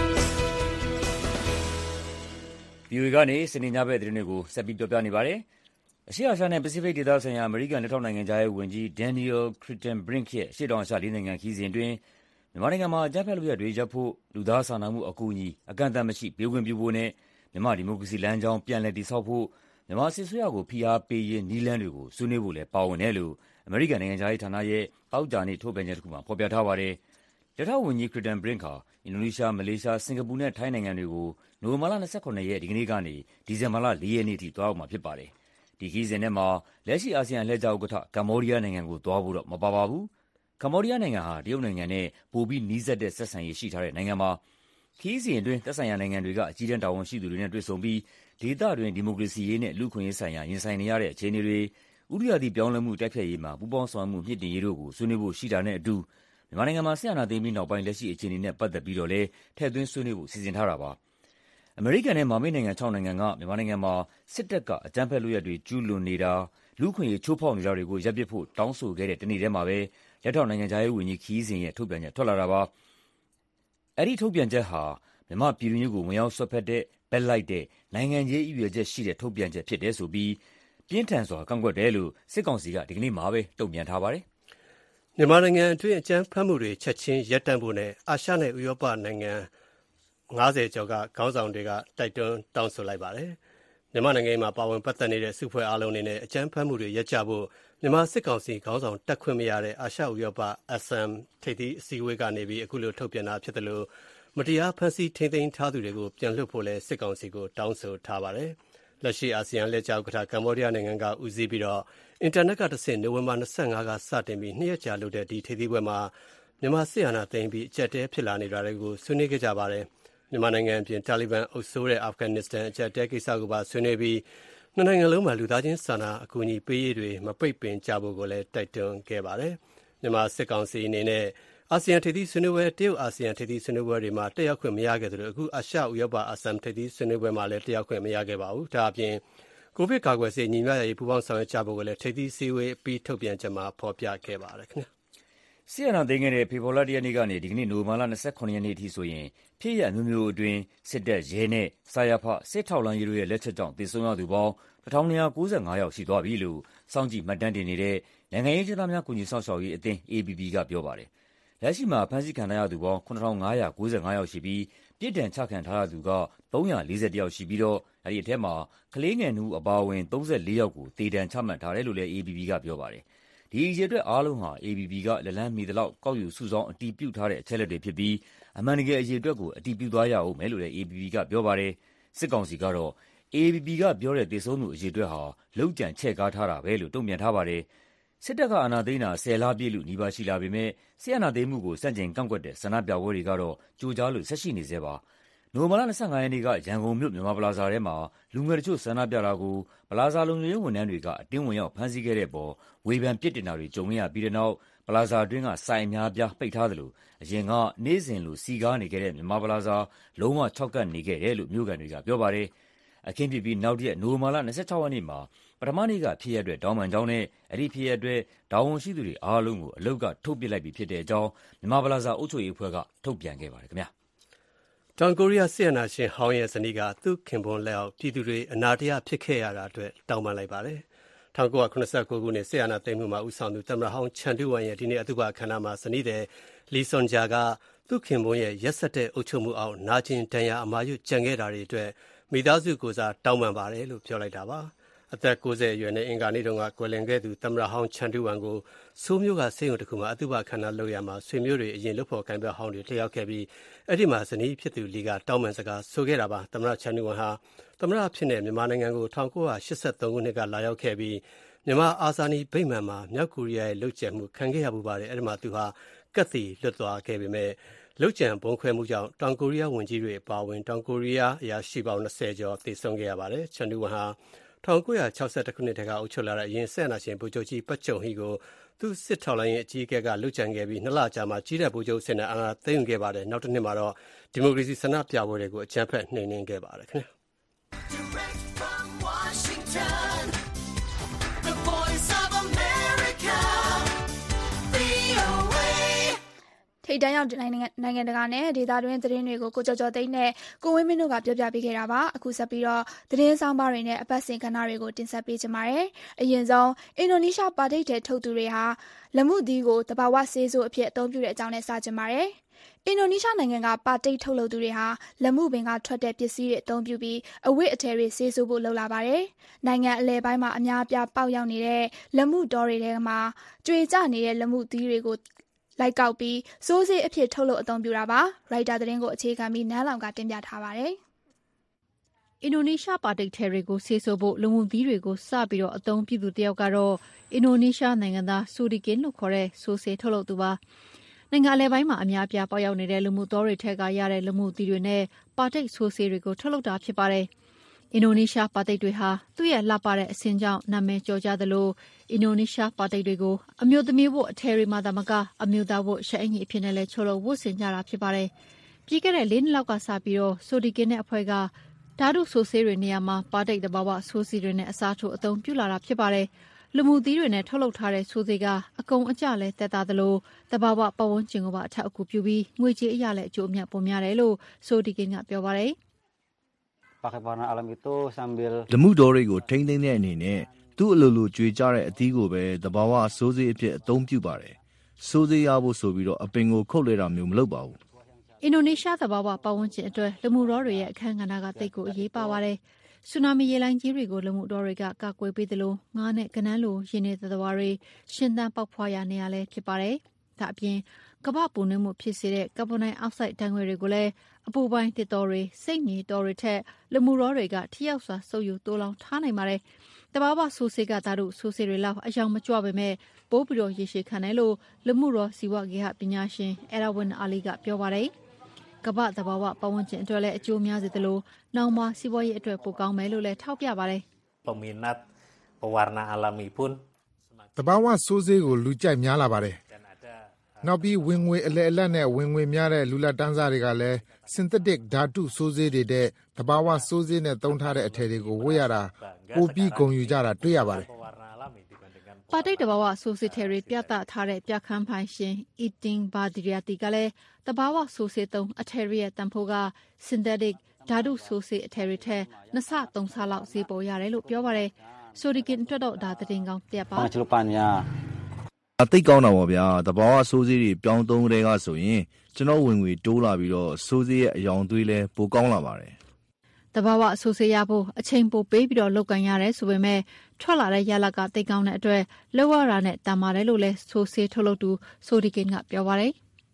ဗွီအိုအေကနေ စနေညဘက်သတင်းတွေကို ဆက်ပြီးပြောပြနေပါတယ်။ အရှေ့အာရှနဲ့ ပစိဖိတ်ဒေသဆိုင်ရာ အမေရိကန် လက်ထောက်နိုင်ငံခြားရေးဝန်ကြီး Daniel Kritenbrink ရဲ့ အရှေ့တောင်အာရှ လေးနိုင်ငံခရီးစဉ်အတွင်း မြန်မာနိုင်ငံမှာ အကြမ်းဖက်လုပ်ရပ်တွေရပ်ဖို့၊ လူသားစာနာမှုအကူအညီ အကန့်အသတ်မရှိ ပေးခွင့်ပြုဖို့နဲ့ မြန်မာ့ဒီမိုကရေစီလမ်းကြောင်း ပြန်လည်တည်ဆောက်ဖို့ မြန်မာစစ်အစိုးရကို ဖိအားပေးရေး နည်းလမ်းတွေကို ဆွေးနွေးဖို့လည်း ပါဝင်တယ်လို့ အမေရိကန်နိုင်ငံခြားရေးဌာနရဲ့ သောကြာနေ့ ထုတ်ပြန်ချက်တခုမှာ ဖော်ပြထားပါတယ်။ လက်ထောက်ဝန်ကြီး Kritenbrink ဟာ အင်ဒိုနီးရှား၊ မလေးရှား၊ စင်ကာပူနဲ့ ထိုင်းနိုင်ငံတွေကို နိုဝင်ဘာလ ၂၇ ရက် ဒီကနေ့ကနေ ဒီဇင်ဘာလ ၄ ရက်နေ့အထိ သွားရောက်မှာဖြစ်ပါတယ်။ ဒီခရီးစဉ်ထဲမှာ လက်ရှိ အာဆီယံအလှည့်ကျဥက္ကဋ္ဌ ကမ္ဘောဒီးယားနိုင်ငံကို သွားဖို့တော့ မပါပါဘူး။ ကမ္ဘောဒီးယားနိုင်ငံဟာ တရုတ်နိုင်ငံနဲ့ ပိုပြီးနီးစပ်တဲ့ဆက်ဆံရေး ရှိထားတဲ့နိုင်ငံပါ။ ခရီးစဉ်အတွင်း သက်ဆိုင်ရာနိုင်ငံတွေက အကြီးတန်းတာဝန်ရှိသူတွေနဲ့ တွေ့ဆုံပြီး ဒေသတွင်း ဒီမိုကရေစီရေးနဲ့ လူ့အခွင့်အရေးဆိုင်ရာ ရင်ဆိုင်နေရတဲ့ အခြေအနေတွေ၊ ဥတုရာသီပြောင်းလဲမှု တိုက်ဖျက်ရေးမှာ ပူးပေါင်းဆောင်ရွက်မှု မြှင့်တင်ရေးတို့ကို ဆွေးနွေးဖို့ရှိတာနဲ့အတူ မြန်မာနိုင်ငံမှာ စစ်အာဏာသိမ်းပြီးနောက်ပိုင်း လက်ရှိအခြေအနေနဲ့ ပတ်သက်ပြီးတော့လည်း ထည့်သွင်းဆွေးနွေးဖို့ စီစဉ်ထားတာပါ။ အမေရိကန်နဲ့ မဟာမိတ်နိုင်ငံ ခြောက်နိုင်ငံက မြန်မာနိုင်ငံမှာ စစ်တပ်က အကြမ်းဖက်လုပ်ရပ်တွေ ကျူးလွန်နေတာ၊ လူ့အခွင့်အရေး ချိုးဖောက်နေတာတွေကို ရပ်ပစ်ဖို့ တောင်းဆိုခဲ့တဲ့ တနေ့တည်းမှာပဲ လက်ထောက်နိုင်ငံခြားရေးဝန်ကြီး ခရီးစဉ်ရဲ့ ထုတ်ပြန်ချက် ထွက်လာတာပါ။ အဲဒီထုတ်ပြန်ချက်ဟာ မြန်မာ့ပြည်တွင်းရေးကို ဝင်ရောက်စွက်ဖက်တဲ့ ဘက်လိုက်တဲ့ နိုင်ငံရေးရည်ရွယ်ချက်ရှိတဲ့ ထုတ်ပြန်ချက်ဖြစ်တယ်ဆိုပြီး ပြင်းထန်စွာ ကန့်ကွက်တယ်လို့ စစ်ကောင်စီက ဒီကနေ့မှာပဲ တုံ့ပြန်ထားပါတယ်။ မြန်မာနိုင်ငံအတွင်း အကြမ်းဖက်မှုတွေ ချက်ချင်းရပ်တန့်ဖို့နဲ့ အာရှနဲ့ ဥရောပနိုင်ငံ ၅၀ ကျော်က ခေါင်းဆောင်တွေက တိုက်တွန်းတောင်းဆိုလိုက်ပါတယ်။ မြန်မာ့နိုင်ငံရေးမှာ ပါဝင်ပတ်သက်နေတဲ့ စုအဖွဲ့အားလုံးအနေနဲ့ အကြမ်းဖက်မှုတွေရပ်ကြဖို့ မြန်မာစစ်ကောင်စီခေါင်းဆောင် တက်ခွင့်မရတဲ့ အာရှ-ဥရောပ ASEM ထိပ်သီးအစည်းအဝေးကနေ အခုလို ထုတ်ပြန်တာဖြစ်သလို မတရားဖမ်းဆီးထိန်းသိမ်းထားသူတွေကို ပြန်လွှတ်ဖို့လည်း စစ်ကောင်စီကို တောင်းဆိုထားပါတယ်။ လက်ရှိ အာဆီယံအလှည့်ကျဥက္ကဋ္ဌ ကမ္ဘောဒီးယားနိုင်ငံက ဦးစီးပြီး အင်တာနက်ကတဆင့် နိုဝင်ဘာ ၂၅ ကစတင်ပြီး နှစ်ရက်ကြာလုပ်တဲ့ ဒီထိပ်သီးပွဲမှာ မြန်မာစစ်အာဏာသိမ်းအပြီး အကျပ်အတည်းဖြစ်လာနေတာတွေကို ဆွေးနွေးခဲ့ကြပါတယ်။ မြန်မာနိုင်ငံအပြင် တာလီဘန်အုပ်စိုးတဲ့ အာဖဂန်နစ္စတန် အကျပ်အတည်းကိစ္စကိုပါဆွေးနွေးပြီး နှစ်နိုင်ငံလုံးမှာ လူသားချင်းစာနာကူညီပေးရေးတွေ မပိတ်ပင်ကြဖို့ကိုလည်း တိုက်တွန်းခဲ့ပါတယ်။မြန်မာစစ်ကောင်စီအနေနဲ့အာဆီယံထိပ်သီးဆွေးနွေးပွဲတရုတ်အာဆီယံထိပ်သီးဆွေးနွေးပွဲတွေမှာတက်ရောက်ခွင့်မရခဲ့သလိုအခုအာရှဥရောပအာဆမ်ထိပ်သီးဆွေးနွေးပွဲမှာလည်းတက်ရောက်ခွင့်မရခဲ့ပါဘူးဒါအပြင်ကိုဗစ်ကာကွယ်ဆေးညီမျှရေးပူးပေါင်းဆောင်ရွက်ကြဖို့လည်းထိပ်သီးစည်းဝေးပြီးထုတ်ပြန်ချက်မှာဖော်ပြခဲ့ပါတယ်ခင်ဗျာစစ်အာဏာသိမ်းခဲ့တဲ့ဖေဖော်ဝါရီလတစ်ရက်နေ့ကနေဒီကနေ့နိုဝင်ဘာလ၂၇ရက်နေ့အထိဆိုရင်ဖြစ်ရပ်မျိုးမျိုးအတွင်းစစ်တပ်ရဲနဲ့စာရဖစစ်ထောက်လှမ်းရေးတို့ရဲ့လက်ချက်ကြောင့်သေဆုံးရသူပေါင်းတစ်ထောင်နှစ်ရာ၉၅ယောက်ရှိသွားပြီလို့စောင့်ကြည့်မှတ်တမ်းတင်နေတဲ့နိုင်ငံရေးကျင်းသားများကူညီဆောင်ရှောက်ရေးအသင်း A B B ကပြောပါတယ်။လက်ရှိမှာဖမ်းဆီးခံထားရသူပေါင်းခုနှစ်ထောင်ငါးရာကိုးဆယ်ငါးယောက်ရှိပြီးပြစ်ဒဏ်ချခံထားရသူကသုံးရာလေးဆယ်တစ်ယောက်ရှိပြီးတော့အဲဒီအထက်မှာကလေးငယ်နှစ်ဦးအပါအဝင်သုံးဆယ်လေးယောက်ကိုသေဒဏ်ချမှတ်ထားတယ်လို့လည်း A B B ကပြောပါတယ်။ဒီအရေအတွက်အားလုံးဟာ A B B ကလက်လန်းမီသလောက်ကောက်ယူစုဆောင်းအတည်ပြုထားတဲ့အချက်အလက်တွေဖြစ်ပြီးအမှန်တကယ်အရေအတွက်ကိုအတည်ပြုသွားရအောင်မယ်လို့လည်း A B B ကပြောပါတယ်။စစ်ကောင်စီကတော့ A B B ကပြောတဲ့သေဆုံးသူအရေအတွက်ဟာလုံခြံချဲ့ကားထားတာပဲလို့တုံ့ပြန်ထားပါတယ်။စစ်တပ်ကအာဏာသိမ်းတာဆယ်လပြည့်လူနီးပါးရှိလာပေမဲ့စစ်အာဏာသိမ်းမှုကိုစန့်ကျင်ကန့်ကွက်တဲ့ဆန္ဒပြပွဲတွေကတော့ကြိုကြားလို့ဆက်ရှိနေသေးပါ။နိုဝင်ဘာလ၂၅ရက်နေ့ကရန်ကုန်မြို့မြန်မာပလာဇာထဲမှာလူငယ်တချို့ဆန္ဒပြတာကိုပလာဇာလုံခြုံရေးဝန်ထမ်းတွေကအတင်းဝင်ရောက်ဖမ်းဆီးခဲ့တဲ့ပေါ်ဝေဖန်ပစ်တင်တာတွေကြုံရပြီးတဲ့နောက်ပလာဇာအတွင်းကဆိုင်အများပြားပိတ်ထားသလိုအရင်ကနေ့စဉ်လိုစီကားနေခဲ့တဲ့မြန်မာပလာဇာလုံးဝခြောက်ကပ်နေခဲ့တယ်လို့မြို့ကန်တွေကပြောပါတယ်။အခင်းဖြစ်ပြီးနောက်တရက်နိုဝင်ဘာလ၂၆ရက်နေ့မှာပထမနေ့ကဖြစ်ရတဲ့တောင်းပန်ကြောင်းနဲ့အဲ့ဒီဖြစ်ရတဲ့ဒေါဝန်ရှိသူတွေအားလုံးကိုအလုတ်ကထုတ်ပစ်လိုက်ပြီးဖြစ်တဲ့အကြောင်းမြန်မာပလာဇာအုပ်ချုပ်ရေးအဖွဲ့ကထုတ်ပြန်ခဲ့ပါတယ်ခင်ဗျာ။တောင်ကိုရီးယားစစ်အာဏာရှင်ဟောင်းရဲ့ဇနီးကသူ့ခင်ပွန်းလက်အောက်ပြည်သူတွေအနာတရားဖြစ်ခဲ့ရတာအတွက်တောင်းပန်လိုက်ပါတယ်။၁၉၇၉ခုနှစ်စစ်အာဏာသိမ်းမှုမှာဦးဆောင်သူသမ္မတဟောင်းချန်ဒူဝမ်ရဲ့ဒီနေ့အသုဘအခမ်းအနားမှာဇနီးတဲ့လီဆွန်ဂျာကသူ့ခင်ပွန်းရဲ့ရက်စက်တဲ့အုပ်ချုပ်မှုအောက်နာကျင်ဒဏ်ရာအမာရွတ်ကြံခဲ့တာတွေအတွက်မိသားစုကိုစားတောင်းပန်ပါတယ်လို့ပြောလိုက်တာပါ။အသက်ကိုးဆယ်အရွယ်နဲ့အင်္ဂါနေ့တုန်းကကွယ်လွန်ခဲ့သူသမ္မတဟောင်းချန်ဒူဝမ်ကိုဆိုးမျိုးကဆေးရုံတစ်ခုမှာအသုဘအခမ်းအနားလုပ်ရမှာဆွေမျိုးတွေအရင်လုပ်ဖို့ကံပြဟောင်းတွေတက်ရောက်ခဲ့ပြီးအဲ့ဒီမှာဇနီးဖြစ်သူလီကတောင်းပန်စကားဆိုခဲ့တာပါ။သမ္မတချန်ဒူဝမ်ဟာသမ္မတဖြစ်တဲ့မြန်မာနိုင်ငံကို၁၉၈၃ခုနှစ်ကလာရောက်ခဲ့ပြီးမြန်မာအာဇာနည်ဗိမာန်မှာမြောက်ကိုရီးယားရဲ့လှုပ်ကြံမှုခံခဲ့ရပူပါတယ်အဲ့ဒီမှာသူဟာကတ်စီလွတ်သွားခဲ့ပေမဲ့လှုပ်ကြံပုံခွဲမှုကြောင့်တောင်ကိုရီးယားဝန်ကြီးတွေအပါအဝင်တောင်ကိုရီးယားအရာရှိပေါင်း၂၀ကျော်သေဆုံးခဲ့ရပါတယ်ချန်ဒူဝမ်ဟာ၁၉၆၁ခုနှစ်တကအုပ်ချုပ်လာတဲ့အရင်ဆက်အနာရှင်ဗိုလ်ချုပ်ကြီးပတ်ချုပ်ဟီကိုသူစစ်ထောက်လိုင်းရဲ့အကြီးအကဲကလှုပ်ကြံခဲ့ပြီးနှစ်လကြာမှကြီးတဲ့ဗိုလ်ချုပ်စစ်နဲ့အာဏာသိမ်းခဲ့ပါတယ်နောက်တစ်နှစ်မှာတော့ဒီမိုကရေစီဆန္ဒပြပွဲတွေကိုအကြမ်းဖက်နှိမ်နင်းခဲ့ပါတယ်ခင်ဗျာထိပ်တန်းရောက်နိုင်ငံတကာနဲ့ဒေသတွင်းသတင်းတွေကိုကိုကျော်ကျော်သိန်းနဲ့ကိုဝင်းမင်းတို့ကပြောပြပေးခဲ့တာပါအခုဆက်ပြီးတော့သတင်းဆောင်ပါတွေနဲ့အပတ်စဉ်ကဏ္ဍတွေကိုတင်ဆက်ပေးကြပါမယ်အရင်ဆုံးအင်ဒိုနီးရှားပါတိတ်တဲ့ထုတ်သူတွေဟာလက်မှုသီးကိုတဘာဝဆေးဆိုးအဖြစ်အသုံးပြုတဲ့အကြောင်းနဲ့စကြပါတယ်အင်ဒိုနီးရှားနိုင်ငံကပါတိတ်ထုတ်လုပ်သူတွေဟာလက်မှုပင်ကထွက်တဲ့ပစ္စည်းတွေအသုံးပြုပြီးအဝတ်အထည်တွေဆေးဆိုးဖို့လုပ်လာပါတယ်နိုင်ငံအလဲပိုင်းမှာအများအပြားပေါက်ရောက်နေတဲ့လက်မှုတော်တွေထဲမှာကြွေကျနေတဲ့လက်မှုသီးတွေကိုလိုက်ကောက်ပြီးစိုးစေးအဖြစ်ထုတ်လုပ်အသုံးပြုတာပါရိုက်တာသတင်းကိုအခြေခံပြီးနန်းလောင်ကတင်ပြထားပါတယ်အင်ဒိုနီးရှားပါတိတ်ထဲတွေကိုဆေးဆိုးဖို့လူမှုသီးတွေကိုစပြီးတော့အသုံးပြုသူတယောက်ကတော့အင်ဒိုနီးရှားနိုင်ငံသားဆူဒီကင်လို့ခေါ်တဲ့စိုးစေးထုတ်လုပ်သူပါနိုင်ငံအလဲပိုင်းမှာအများအပြားပေါက်ရောက်နေတဲ့လူမှုတော်တွေထက်ကရတဲ့လူမှုသီးတွေနဲ့ပါတိတ်ဆိုးစေးတွေကိုထုတ်လုပ်တာဖြစ်ပါတယ်အင်ဒိုနီးရှားပါတိတ်တွေဟာသူ့ရဲ့လှပတဲ့အဆင်းကြောင့်နာမည်ကျော်ကြသလိုအင်ဒိုနီးရှားပါတိတ်တွေကိုအမျိုးသမီးဝတ်အထည်တွေမှာသာမကအမျိုးသားဝတ်ရှက်အင်ကြီးအဖြစ်နဲ့လည်းချိုးလို့ဝတ်ဆင်ကြတာဖြစ်ပါတယ်။ပြီးခဲ့တဲ့လေးနှစ်လောက်ကစပြီးတော့ဆိုဒီကင်နဲ့အဖွဲ့ကဓာတုဆိုးဆေးတွေနေရာမှာပါတိတ်တဘာဝဆိုးစီတွေနဲ့အစားထိုးအသုံးပြုလာတာဖြစ်ပါတယ်။လူမှုသီးတွေနဲ့ထုတ်လုပ်ထားတဲ့ဆိုးစေးကအကုန်အကျလဲတက်တာသလိုတဘာဝပတ်ဝန်းကျင်ကိုပါအထောက်အကူပြုပြီးငွေကြေးအရလည်းအကျိုးအမြတ်ပေါ်များတယ်လို့ဆိုဒီကင်ကပြောပါတယ်။ဓမှုတော်တွေကိုထိမ့်သိမ်းတဲ့အနေနဲ့သူ့အလိုလိုကြွေကြတဲ့အသီးကိုပဲတဘာဝစိုးစေးအဖြစ်အသုံးပြုပါတယ်။စိုးစေးရဖို့ဆိုပြီးတော့အပင်ကိုခုတ်လဲတာမျိုးမလုပ်ပါဘူး။အင်ဒိုနီးရှားတဘာဝပတ်ဝန်းကျင်အတွက်လူမှုတော်တွေရဲ့အခမ်းကဏ္ဍကတိတ်ကိုအရေးပါပါတယ်။ဆူနာမီရေလိုင်းကြီးတွေကိုလူမှုတော်တွေကကာကွယ်ပေးသလိုငါးနဲ့ကနန်းလိုရင်းနေသတ္တဝါတွေရှင်သန်ပေါက်ဖွာရနေရလဲဖြစ်ပါတယ်။ဒါအပြင်ကမ္ဘာပူနွေးမှုဖြစ်စေတဲ့ကာဗွန်ဒိုင်အောက်ဆိုက်ဓာတ်ငွေ့တွေကိုလည်းအပူပိုင်းတစ်တော်တွေစိတ်မြေတော်တွေထက်လူမှုတော်တွေကထိရောက်စွာဆုပ်ယူတိုးလောင်ထားနိုင်ပါတယ်။တဘာဝဆိုးစေးကဓာတုဆိုးစေးတွေလောက်အယောင်မကျပေမဲ့ပိုးပြီးတော့ရေရှည်ခံတယ်လို့လူမှုတော်စီဝဂေဟပညာရှင်အဲရာဝန်အာလီကပြောပါတယ်။ကမ္ဘာတဘာဝပတ်ဝန်းကျင်အတွက်လည်းအကျိုးများစေသလိုနောက်မှစီးပွားရေးအတွက်ပိုကောင်းမယ်လို့လည်းထောက်ပြပါတယ်။ Peminat pewarna alami pun တဘာဝဆိုးစေးကိုလူကြိုက်များလာပါတယ်နောက်ပြီးဝင်ငွေအလဲအလတ်နဲ့ဝင်ငွေများတဲ့လူလက်တန်းစားတွေကလည်း synthetic ဓာတုစိုးစေးတွေတဲ့တဘာဝစိုးစေးနဲ့သုံးထားတဲ့အထည်တွေကိုဝတ်ရတာပိုပြီးဂုဏ်ယူကြတာတွေ့ရပါတယ်ပါတိတ်တဘာဝဆိုစစ်ထဲတွေပြသထားတဲ့ပြခန်းဖိုင်ရှင် Eating Badriati ကလည်းတဘာဝဆိုစစ်သုံးအထည်ရဲ့တန်ဖိုးက synthetic ဓာတုဆိုစစ်အထည်တွေထက်နှစ်ဆသုံးဆလောက်ဈေးပေါ်ရတယ်လို့ပြောပါတယ်ဆိုဒီကင်အတွက်တော့ဒါသတင်းကောင်းတက်ပါကျလိုပညာအသိကောင်းတာပေါ့ဗျာတဘာဝစိုးစေးတွေပြောင်းသုံးတဲ့ကဆိုရင်ကျွန်တော်ဝင်ငွေတိုးလာပြီးတော့စိုးစေးရဲ့အယောင်သွေးလဲပိုကောင်းလာပါတယ်တဘာဝဆိုစေးရဖို့အချိန်ပိုပေးပြီးတော့လောက်ကန်ရတယ်ဆိုပေမဲ့ထွက်လာတဲ့ရလကသိကောင်းတဲ့အတွက်လောရတာနဲ့တန်ပါတယ်လို့လဲဆိုစေးထုတ်လုပ်သူဆိုဒီကင်ကပြောပါတယ်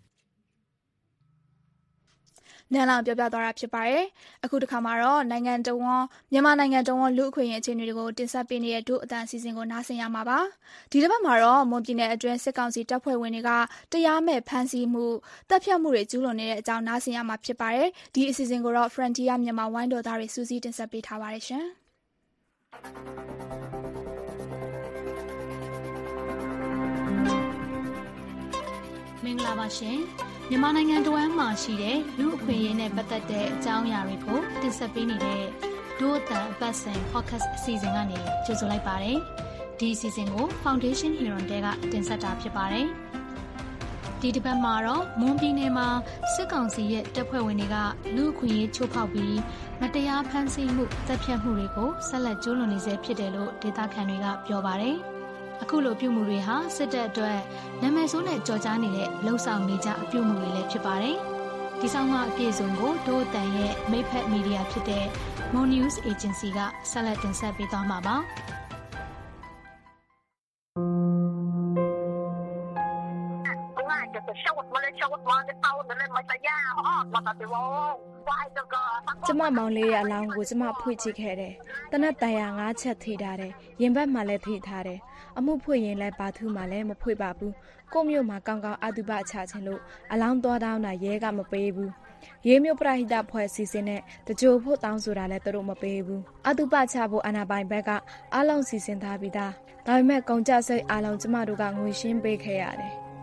နန်းလောင်ပြောပြသွားတာဖြစ်ပါတယ်။အခုတစ်ခါမှာတော့နိုင်ငံတော်ဝန်မြန်မာနိုင်ငံတော်ဝန်လူအခွင့်အရေးအခြေအနေတွေကိုတင်ဆက်ပေးနေတဲ့ဒုအတန်းအစီအစဉ်ကိုနားဆင်ရမှာပါ။ဒီတစ်ပတ်မှာတော့မွန်ပြည်နယ်အတွင်းစစ်ကောင်စီတပ်ဖွဲ့ဝင်တွေကတရားမဲ့ဖမ်းဆီးမှုတပ်ဖြတ်မှုတွေကျူးလွန်နေတဲ့အကြောင်းနားဆင်ရမှာဖြစ်ပါတယ်။ဒီအစီအစဉ်ကိုတော့ Frontier မြန်မာဝိုင်းတော်သားတွေစူးစီးတင်ဆက်ပေးထားပါတယ်ရှင်။မင်္ဂလာပါရှင်မြန်မာနိုင်ငံတဝမ်းမှာရှိတဲ့လူအခွင့်အရေးနဲ့ပတ်သက်တဲ့အကြောင်းအရာတွေကိုတင်ဆက်ပေးနေတဲ့ဒို့အတန်အပတ်စဉ် podcast အစီအစဉ်ကနေကြိုဆိုလိုက်ပါတယ်ဒီအစီအစဉ်ကို Foundation Hero တဲကတင်ဆက်တာဖြစ်ပါတယ်ဒီတစ်ပတ်မှာတော့မွန်ပြည်နယ်မှာစစ်ကောင်စီရဲ့တပ်ဖွဲ့ဝင်တွေကလူအခွင့်အရေးချိုးဖောက်ပြီးမတရားဖမ်းဆီးမှုတပ်ဖြတ်မှုတွေကိုဆက်လက်ကျူးလွန်နေဆဲဖြစ်တယ်လို့ဒေသခံတွေကပြောပါတယ်အခုလိုပြုမှုတွေဟာစစ်တပ်အတွက်နာမည်ဆိုးနဲ့ကြော်ကြားနေတဲ့လှုပ်ဆောင်နေကြအပြုမှုတွေလည်းဖြစ်ပါတယ်။ဒီဆောင်မအပြည့်စုံကိုဒို့အတန်ရဲ့မိတ်ဖက်မီဒီယာဖြစ်တဲ့ Mon News Agency ကဆက်လက်တင်ဆက်ပေးသွားမှာပါ။ကျမမောင်လေးရဲ့အလောင်းကိုကျမဖွင့်ကြည့်ခဲ့တယ်။တနက်တန်ရာငါးချက်ထိထားတယ်။ရင်ဘတ်မှလည်းထိထားတယ်။အမှုဖွင့်ရင်လည်းဘာသူမှလည်းမဖွင့်ပါဘူး။ကိုမျိုးမှာကောင်းကောင်းအတုပချခြင်းလို့အလောင်းသွားတောင်းတာရဲကမပေးဘူး။ရေးမျိုးပရိဟိတဖွဲ့စီစဉ်နဲ့တကြိုဖို့တောင်းဆိုတာလည်းသူတို့မပေးဘူး။အတုပချဖို့အနာပိုင်ဘက်ကအလုံးစီစဉ်ထားပြီးသား။ဒါပေမဲ့ကုန်ကြစိတ်အလုံးကျမတို့ကငွေရှင်းပေးခဲ့ရတယ်။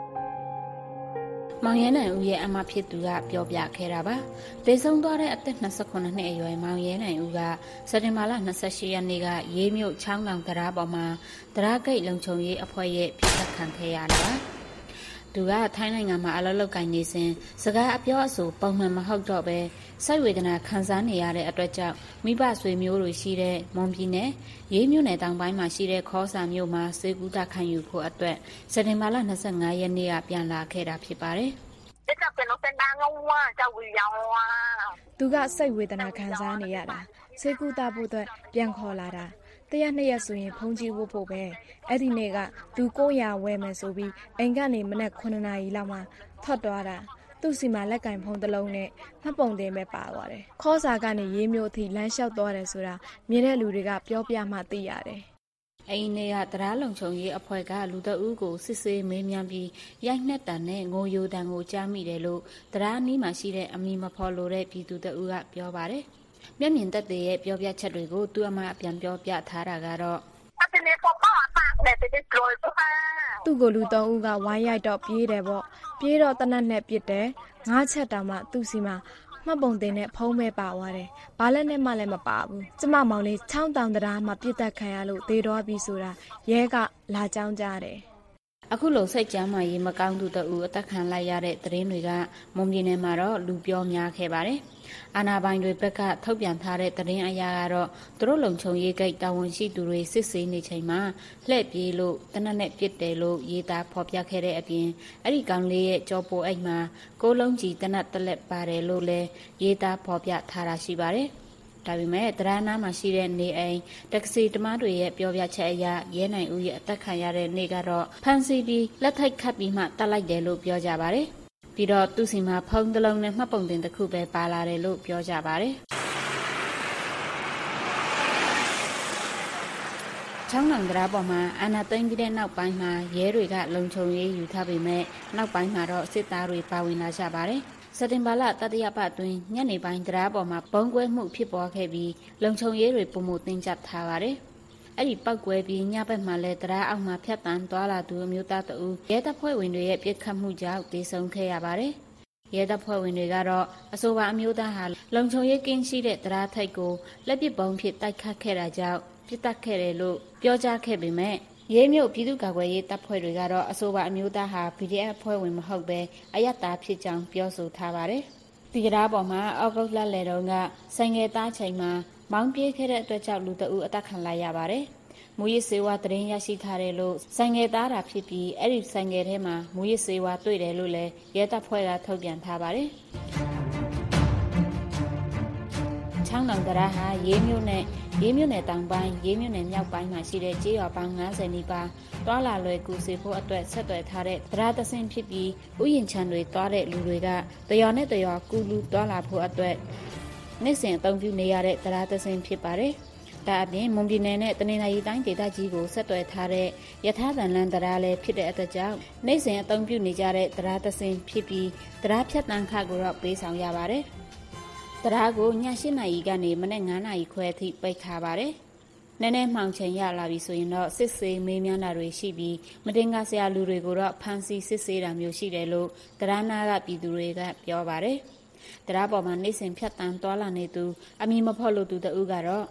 မောင်ရဲနိုင်ဦးရဲ့အမဖြစ်သူကပြောပြခဲ့တာပါဒေဆုံးသွားတဲ့အသက်၂၉နှစ်အရွယ်မောင်ရဲနိုင်ဦးကစက်တင်ဘာလ၂၈ရက်နေ့ကရေးမြို့ချောင်းတောင်တရားပေါ်မှာတရားဂိတ်လုံခြုံရေးအဖွဲ့ရဲ့ပြစ်ဒဏ်ခံခဲ့ရတာပါသူကထိုင်းနိုင်ငံမှာအလုပ်လုပ်ကိုင်နေစဉ်စကားအပြောအဆိုပုံမှန်မဟုတ်တော့ပဲစိတ်ဝေဒနာခံစားနေရတဲ့အတွက်ကြောင့်မိဘဆွေမျိုးတွေရှိတဲ့မွန်ပြည်နယ်ရေးမြို့နယ်တောင်ပိုင်းမှာရှိတဲ့ခေါစာမြို့မှာစေကူတာခံယူဖို့အတွက်စက်တင်ဘာလ၂၅ရက်နေ့ကပြန်လာခဲ့တာဖြစ်ပါတယ်သူကစိတ်ဝေဒနာခံစားနေရတာစေကူတာဖို့အတွက်ပြန်ခေါ်လာတာတရက်နှစ်ရက်ဆိုရင်ဖုန်ကြီးဝတ်ဖို့ပဲအဲ့ဒီနေ့ကသူကိုရဝဲမယ်ဆိုပြီးအိမ်ကနေမနက်9နာရီလောက်မှထွက်သွားတာသူ့စီမှာလက်ကင်ဖုံးတစ်လုံးနဲ့မှတ်ပုံတင်ပဲပါသွားတယ်ခေါ်စာကနေရေးမျိုးအထိလမ်းလျှောက်သွားတယ်ဆိုတာမြင်တဲ့လူတွေကပြောပြမှသိရတယ်အိမ်နေကတရားလုံခြုံရေးအဖွဲ့ကလူတအုပ်ကိုစစ်ဆေးမေးမြန်းပြီးရိုက်နှက်တံနဲ့ငိုယိုတံကိုကြားမိတယ်လို့တရားနီးမှာရှိတဲ့အမည်မဖော်လိုတဲ့ပြည်သူတအုပ်ကပြောပါတယ်မျက်မြင်သက်သေရဲ့ပြောပြချက်တွေကိုသူ့အမအပြန်ပြောပြထားတာကတော့သူ့ကိုလူသုံးဦးကဝိုင်းရိုက်တော့ပြေးတယ်ပေါ့ပြေးတော့တနတ်နဲ့ပစ်တယ်ငါးချက်တောင်မှသူ့စီမှာမှတ်ပုံတင်နဲ့ဖုံးမဲပါသွားတယ်ဘာလက်နဲ့မှလည်းမပါဘူးကျမမောင်လေးချောင်းတောင်တရားမှာပြစ်တက်ခံရလို့သေတော့ပြီဆိုတာရဲကလာကြောင်းကြတယ်အခုလိုစိတ်ကြမ်းမှရေမကောင်းသူတအူအသက်ခံလိုက်ရတဲ့သတင်းတွေကမွန်ပြည်နယ်မှာတော့လူပြောများခဲ့ပါတယ်။အာဏာပိုင်တွေဘက်ကထုတ်ပြန်ထားတဲ့သတင်းအရကတော့သူတို့လုံခြုံရေးဂိတ်တာဝန်ရှိသူတွေစစ်ဆေးနေချိန်မှာလှည့်ပြေးလို့တနက်နဲ့ပြစ်တယ်လို့ရေးသားဖော်ပြခဲ့တဲ့အပြင်အဲ့ဒီကောင်လေးရဲ့ကြောပိုအိတ်မှာကိုလုံးကြီးတနက်တက်လက်ပါတယ်လို့လည်းရေးသားဖော်ပြထားတာရှိပါတယ်။ဒါပေမဲ့တရားနာမှာရှိတဲ့နေအိမ်တက္ကစီတမတွေရဲ့ပြောပြချက်အရရဲနိုင်ဦးရဲ့အသက်ခံရတဲ့နေ့ကတော့ဖမ်းဆီးပြီးလက်ထိတ်ခတ်ပြီးမှတတ်လိုက်တယ်လို့ပြောကြပါတယ်။ပြီးတော့သူ့စီမှာဖုံးတစ်လုံးနဲ့မှတ်ပုံတင်တစ်ခုပဲပါလာတယ်လို့ပြောကြပါတယ်။ချောင်းနောင်တရားပေါ်မှာအာဏာသိမ်းပြီးတဲ့နောက်ပိုင်းမှာရဲတွေကလုံခြုံရေးယူထားပေမဲ့နောက်ပိုင်းမှာတော့စစ်သားတွေပါဝင်လာကြပါတယ်။စက်တင်ဘာလတတိယပတ်အတွင်းညနေပိုင်းတရားပေါ်မှာဘုံကွဲမှုဖြစ်ပွားခဲ့ပြီးလုံခြုံရေးတွေပုံမှုတင်းကျပ်ထားပါတယ်အဲ့ဒီပောက်ကွဲပြီးညဘက်မှာလဲတရားအောက်မှာဖြတ်တန်းသွားလာသူအမျိုးသားတဦးရဲတပ်ဖွဲ့ဝင်တွေရဲ့ပြစ်ခတ်မှုကြောင့်တေဆုံးခဲ့ရပါတယ်။ရဲတပ်ဖွဲ့ဝင်တွေကတော့အဆိုပါအမျိုးသားဟာလုံခြုံရေးကင်းရှိတဲ့တရားထိပ်ကိုလက်ပစ်ပုံးဖြင့်တိုက်ခတ်ခဲ့တာကြောင့်ပြစ်တက်ခဲ့တယ်လို့ပြောကြားခဲ့ပေမဲ့ရဲမြို့ပြည်သူ့ကာကွယ်ရေးတပ်ဖွဲ့တွေကတော့အဆိုပါအမျိုးသားဟာ B D F အဖွဲ့ဝင်မဟုတ်ဘဲအယက်သားဖြစ်ကြောင်းပြောဆိုထားပါတယ်။ဒီကရာပေါ်မှာအောက်ဂုတ်လလယ်တုန်းကဆိုင်ငယ်သားချိန်မှာမောင်းပြေးခဲ့တဲ့အတွက်ကြောင့်လူတအုပ်အသက်ခံလိုက်ရပါတယ်။မူရစ်စေဝါတရင်ရရှိထားတယ်လို့ဆိုင်ငယ်သားတာဖြစ်ပြီးအဲ့ဒီဆိုင်ငယ်ထဲမှာမူရစ်စေဝါတွေ့တယ်လို့လည်းရဲတပ်ဖွဲ့ကထုတ်ပြန်ထားပါတယ်။ချောင်းတောင်ကရာဟာရေးမြို့နဲ့ရေးမြို့နယ်တောင်ပိုင်းရေးမြို့နယ်မြောက်ပိုင်းမှာရှိတဲ့ကျေးရွာပေါင်း၅၀နီးပါးတွာလာလွယ်ကူစေဖို့အတွက်ဆက်သွယ်ထားတဲ့တရားသစင်ဖြစ်ပြီးဥယျာဉ်ခြံတွေတွားတဲ့လူတွေကတရွာနဲ့တရွာကူလူတွာလာဖို့အတွက်နေ့စဉ်အသုံးပြုနေရတဲ့တရားသစင်ဖြစ်ပါတယ်။ဒါအပြင်မွန်ပြည်နယ်နဲ့တနင်္သာရီတိုင်းဒေသကြီးကိုဆက်သွယ်ထားတဲ့ယထာသံလန်တရားလည်းဖြစ်တဲ့အတွက်ကြောင့်နေ့စဉ်အသုံးပြုနေကြတဲ့တရားသစင်ဖြစ်ပြီးတရားဖြတ်တန်းခကိုတော့ပေးဆောင်ရပါတယ်။တရားကိုည၈နာရီကနေမနေ့၅နာရီခွဲအထိပိတ်ထားပါတယ်။နည်းနည်းမှောင်ချိန်ရလာပြီဆိုရင်တော့စစ်ဆေးမေးမြန်းတာတွေရှိပြီးမတင်ကားဆရာလူတွေကိုတော့ဖမ်းဆီးစစ်ဆေးတာမျိုးရှိတယ်လို့တရားနာကပြည်သူတွေကပြောပါတယ်။တရားပေါ်မှာနေ့စဉ်ဖြတ်တန်းသွားလာနေသူအမည်မဖော်လို့သူတဦးကတော့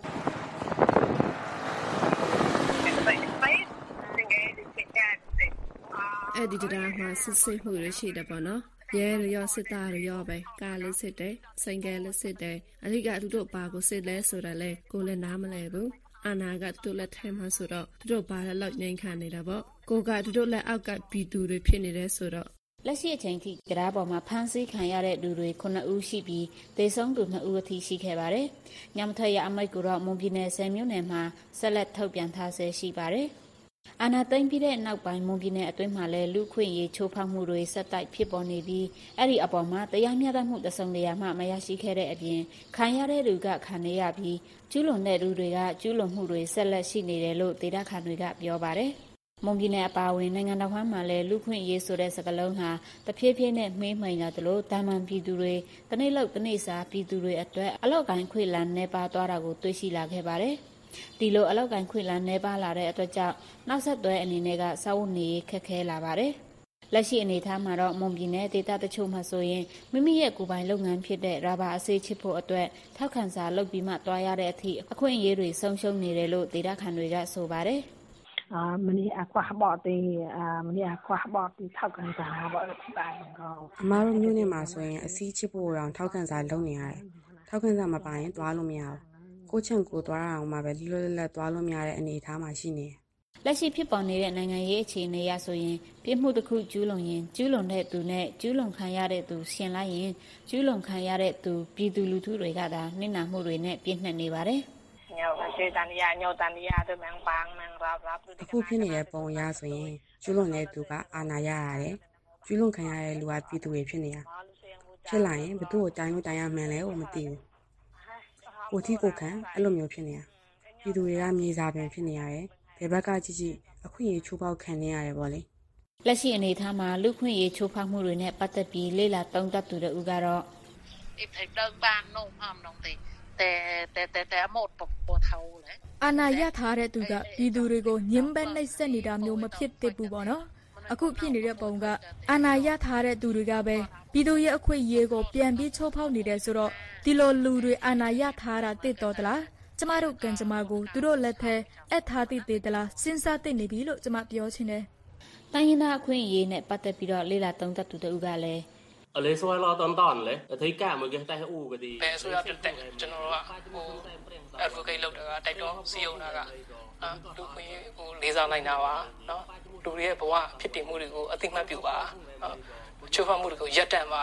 အဲ့ဒီတရားမှာစစ်ဆေးမှုရရှိတယ်ပေါ့နော်ရဲရောစစ်သားရောပဲကားလေးစစ်တယ်ဆိုင်ကယ်လေးစစ်တယ်အဓိကသူတို့ဘာကိုစစ်လဲဆိုတာလဲကိုလည်းနားမလဲဘူးအနာကသူတို့လက်ထဲမှာဆိုတော့သူတို့ဘာလဲလောက်ငိမ့်ခံနေတာပေါ့ကိုကသူတို့လက်အောက်ကဘီသူတွေဖြစ်နေတယ်ဆိုတော့လက်ရှိအချိန်ထိတရားပေါ်မှာဖမ်းဆီးခံရတဲ့လူတွေခုနှစ်ဦးရှိပြီးသေဆုံးသူနှစ်ဦးအထိရှိခဲ့ပါတယ်။ညမထွက်ရအမိန့်ကိုတော့မွန်ပြည်နယ်ဆယ်မြို့နယ်မှာဆက်လက်ထုတ်ပြန်ထားဆဲရှိပါတယ်။အာဏာသိမ်းပြီးတဲ့နောက်ပိုင်းမွန်ပြည်နယ်အတွင်းမှာလည်းလူခွင့်ရေးချိုးဖောက်မှုတွေဆက်တိုက်ဖြစ်ပေါ်နေပြီးအဲ့ဒီအပေါ်မှာတရားမျှတမှုတစုံတရာမှမရရှိခဲ့တဲ့အပြင်ခံရတဲ့လူကခံနေရပြီးကျူးလွန်တဲ့လူတွေကကျူးလွန်မှုတွေဆက်လက်ရှိနေတယ်လို့ဒေသခံတွေကပြောပါတယ်။မွန်ပြည်နယ်အပါအဝင်နိုင်ငံတော်မှာလည်းလူခွင့်ရေးဆိုတဲ့စကားလုံးဟာတဖြည်းဖြည်းနဲ့မှေးမှိန်လာသလိုတာမန်ပြည်သူတွေတနေ့လောက်တနေ့စားပြည်သူတွေအတွက်အလောက်ကိုင်းခွေလန်းနေပါသွားတာကိုတွေ့ရှိလာခဲ့ပါတယ်။ဒီလိုအလောက်ကိုင်းခွေလန်းနေပါလာတဲ့အတွက်ကြောင့်နောက်ဆက်တွဲအနေနဲ့ကစာဝတ်နေခက်ခဲလာပါတယ်။လက်ရှိအနေအထားမှာတော့မွန်ပြည်နယ်ဒေသတချို့မှာဆိုရင်မိမိရဲ့ကိုယ်ပိုင်လုပ်ငန်းဖြစ်တဲ့ရာဘာအစေးချစ်ဖို့အတွက်ထောက်ခံစာလုပ်ပြီးမှတွားရတဲ့အထိအခွင့်အရေးတွေဆုံးရှုံးနေတယ်လို့ဒေသခံတွေကဆိုပါတယ်။အာမနီအကွာဘော့တေးအာမနီအကွာဘော့တီထောက်ခံစာဘော့ပါတယ်ကောအမားတို့မျိုးနေမှာဆိုရင်အစည်းချစ်ဖို့တော့ထောက်ခံစာလုပ်နေရတယ်ထောက်ခံစာမပါရင်တွားလို့မရဘူးကိုချန်ကိုတွားအောင်မှာပဲလွတ်လွတ်လပ်တွားလို့မရတဲ့အနေအထားမှာရှိနေတယ်လက်ရှိဖြစ်ပေါ်နေတဲ့နိုင်ငံရေးအခြေအနေအရဆိုရင်ပြစ်မှုတစ်ခုကျူးလွန်ရင်ကျူးလွန်တဲ့သူနဲ့ကျူးလွန်ခံရတဲ့သူရှင်လိုက်ရင်ကျူးလွန်ခံရတဲ့သူပြည်သူလူထုတွေကသာနှိမ့်နာမှုတွေနဲ့ပြည့်နှက်နေပါတယ်ညောစေတန်ရညောတန်ရတို့မန်ပန်းမန်ရာရာအခုဖြစ်နေတဲ့ပုံအရဆိုရင်ကျူးလွန်တဲ့သူကအာဏာရရတယ်ကျူးလွန်ခံရတဲ့လူကပြည်သူတွေဖြစ်နေတာဖြစ်လာရင်ဘသူ့ကိုတိုင်းလို့တိုင်းရမှန်းလဲကိုမသိဘူးကိုတိကိုခံအဲ့လိုမျိုးဖြစ်နေတာပြည်သူတွေကမြေစာပင်ဖြစ်နေရတယ်ဘယ်ဘက်ကကြည့်ကြည့်အခွင့်အရေးချိုးဖောက်ခံနေရတယ်ပေါ့လေလက်ရှိအနေအထားမှာလူခွင့်ရေးချိုးဖောက်မှုတွေနဲ့ပတ်သက်ပြီးလေ့လာသုံးသပ်သူတို့ကတော့အိတ်ထိုက်တော့ဘာနုံအမ်နောင်တေแต่แต่แต่แต่အမော့ပေါ်ထောက်လေအာဏာရထားတဲ့သူကပြည်သူတွေကိုညှဉ်းပန်းနှိပ်စက်နေတာမျိုးမဖြစ်သင့်ဘူးပေါ့နော်အခုဖြစ်နေတဲ့ပုံကအာဏာရထားတဲ့သူတွေကပဲပြည်သူရဲ့အခွင့်အရေးကိုပြန်ပြီးချိုးဖောက်နေတယ်ဆိုတော့ဒီလိုလူတွေအာဏာရထားတာသိတော့သလားကျမတို့ကံကြမ္မာကိုသူတို့လက်ထဲအပ်ထားသိသေးသလားစဉ်းစားသိနေပြီလို့ကျမပြောချင်တယ်။တိုင်းရင်းသားအခွင့်အရေးနဲ့ပတ်သက်ပြီးတော့လေ့လာသုံးသပ်သူတို့ကလည်းအလေးဆွဲလာတန်တန်လေအထိတ်ကမကတဲ့ဦးကဒီဘယ်ဆိုရတဲ့ကျွန်တော်တို့ကဟို advocate လုပ်တာကတိုက်တော့စီယုံတာကလူခွင့်ဟိုလေးစားနိုင်တာပါเนาะလူတွေရဲ့ဘဝဖြစ်တည်မှုတွေကိုအသိမှတ်ပြုပါချိုးဖောက်မှုတွေကိုရပ်တန့်ပါ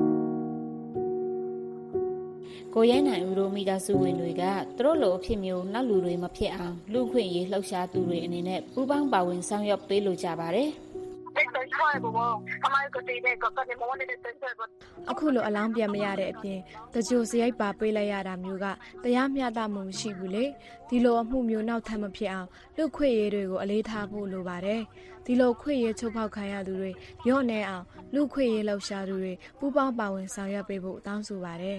ကိုရဲနိုင်ဦးတို့မိသားစုဝင်တွေကသူတို့လိုအဖြစ်မျိုးနောက်လူတွေမဖြစ်အောင်လူခွင့်ရေးလှုပ်ရှားသူတွေအနေနဲ့ပူးပေါင်းပါဝင်ဆောင်ရွက်ပေးလိုကြပါတယ်အခုလိုအလောင်းပြန်မရတဲ့အပြင်တကြိုစရိုက်ပါပေးလိုက်ရတာမျိုးကတရားမျှတမှုမရှိဘူးလေဒီလိုအမှုမျိုးနောက်ထပ်မဖြစ်အောင်လူခွင့်ရေးတွေကိုအလေးထားဖို့လိုပါတယ်ဒီလိုခွင့်ရေးချုပ်ဖောက်ခံရသူတွေရော့နေအောင်လူခွင့်ရေးလှုပ်ရှားသူတွေပူးပေါင်းပါဝင်ဆောင်ရွက်ပေးဖို့တောင်းဆိုပါတယ်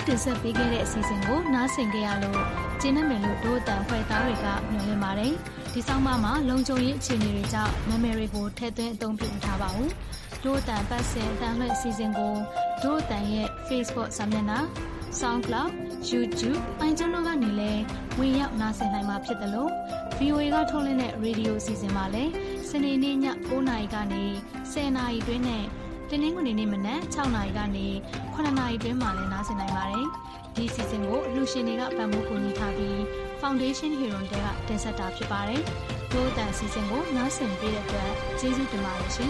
တင်ဆက်ပေးခဲ့တဲ့အစီအစဉ်ကိုနားဆင်ကြရလို့ကျေနပ်မယ်လို့တို့အတန်ဖွဲ့သားတွေကမျှော်လင့်ပါတယ်ဒီဆောင်မမှာလုံခြုံရေးအခြေအနေတွေကြောင့်နာမည်တွေကိုထည့်သွင်းအသုံးပြုထားပါဘူးတို့အတန်ပတ်စင်အတန်လွှင့်အစီအစဉ်ကိုတို့အတန်ရဲ့ Facebook စာမျက်နှာ SoundCloud YouTube အိုင်ကျွန်းတို့ကနေလည်းဝင်ရောက်နားဆင်နိုင်မှာဖြစ်တယ်လို့ ဗွီအိုအေ ကထုတ်လွှင့်တဲ့ရေဒီယိုအစီအစဉ်မှာလည်းစနေနေ့ည၉နာရီကနေ၁၀နာရီတွင်းနဲ့တင်းနှင်းကနေနေ့မနက်၆နာရီကနေခုနှစ်နာရီတွင်းမှာလည်းနားဆင်နိုင်ပါတယ်ဒီအစီအစဉ်ကိုအလှူရှင်တွေကပံ့ပိုးကူညီထားပြီး Foundation Hero တွေကတင်ဆက်တာဖြစ်ပါတယ်တို့အတန်အစီအစဉ်ကိုနားဆင်ပေးတဲ့အတွက်ကျေးဇူးတင်ပါတယ်ရှင်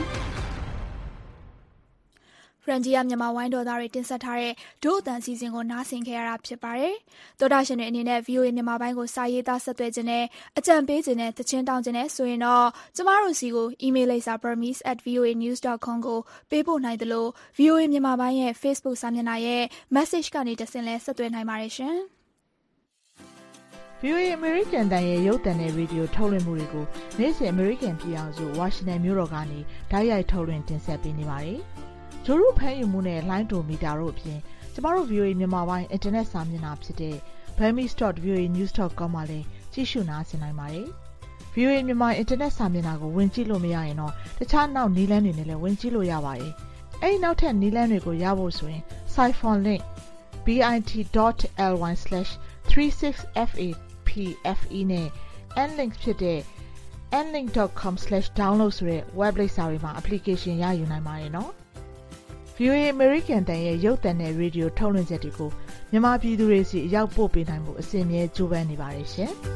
ဖရန်ဂျီယာမြန်မာဝိုင်းတော်သားတွေတင်ဆက်ထားတဲ့ဒို့အတန်စီစဉ်ကိုနားဆင်ခဲ့ရတာဖြစ်ပါတယ်။သောတာရှင်တွေအနေနဲ့ ဗွီအိုအေ မြန်မာပိုင်းကိုစာရေးသားဆက်သွယ်ခြင်းနဲ့အကြံပေးခြင်းနဲ့သချင်းတောင်းခြင်းနဲ့ဆိုရင်တော့ကျမတို့စီကိုအီးမေးလ်လိပ်စာ burmese at v o a news dot com ကိုပေးပို့နိုင်တယ်လို့ ဗွီအိုအေ မြန်မာပိုင်းရဲ့ Facebook စာမျက်နှာရဲ့ message ကနေတဆင့်လဲဆက်သွယ်နိုင်ပါတယ်ရှင်။ ဗွီအိုအေ American တန်ရဲ့ရုပ်သံနဲ့ရေဒီယိုထုတ်လွှင့်မှုတွေကိုနေ့စဉ် American ပြည်အောင်စု Washington မြို့တော်ကနေတိုက်ရိုက်ထုတ်လွှင့်တင်ဆက်ပေးနေပါတယ်။ဂျိုရုဖမ်းယူမှုနဲ့လိုင်းတိုမီတာတို့အပြင်ကျမတို့ ဗွီအိုအေ မြန်မာပိုင်းအင်တာနက်စာမျက်နှာဖြစ်တဲ့ burmese dot v o a news dot com မှာလည်းကြည့်ရှုနားဆင်နိုင်ပါတယ်။ ဗွီအိုအေ မြန်မာအင်တာနက်စာမျက်နှာကိုဝင်ကြည့်လို့မရရင်တော့တခြားနောက်နည်းလမ်းတွေနဲ့လည်းဝင်ကြည့်လို့ရပါတယ်။အဲဒီနောက်ထပ်နည်းလမ်းတွေကိုရဖို့ဆိုရင် Siphon link bit dot ly slash three six f a p f e နဲ့ nlink ဖြစ်တဲ့ nlink dot com slash download ဆိုတဲ့ web လိပ်စာတွေမှာ application ရယူနိုင်ပါတယ်နော်။ ဗွီအိုအေ American တန်ရဲ့ရုပ်သံနဲ့ရေဒီယိုထုတ်လွှင့်ချက်တွေကိုမြန်မာပြည်သူတွေစီအရောက်ပို့ပေးနိုင်မှုအစီအမြဲကြိုးပမ်းနေပါတယ်ရှင်။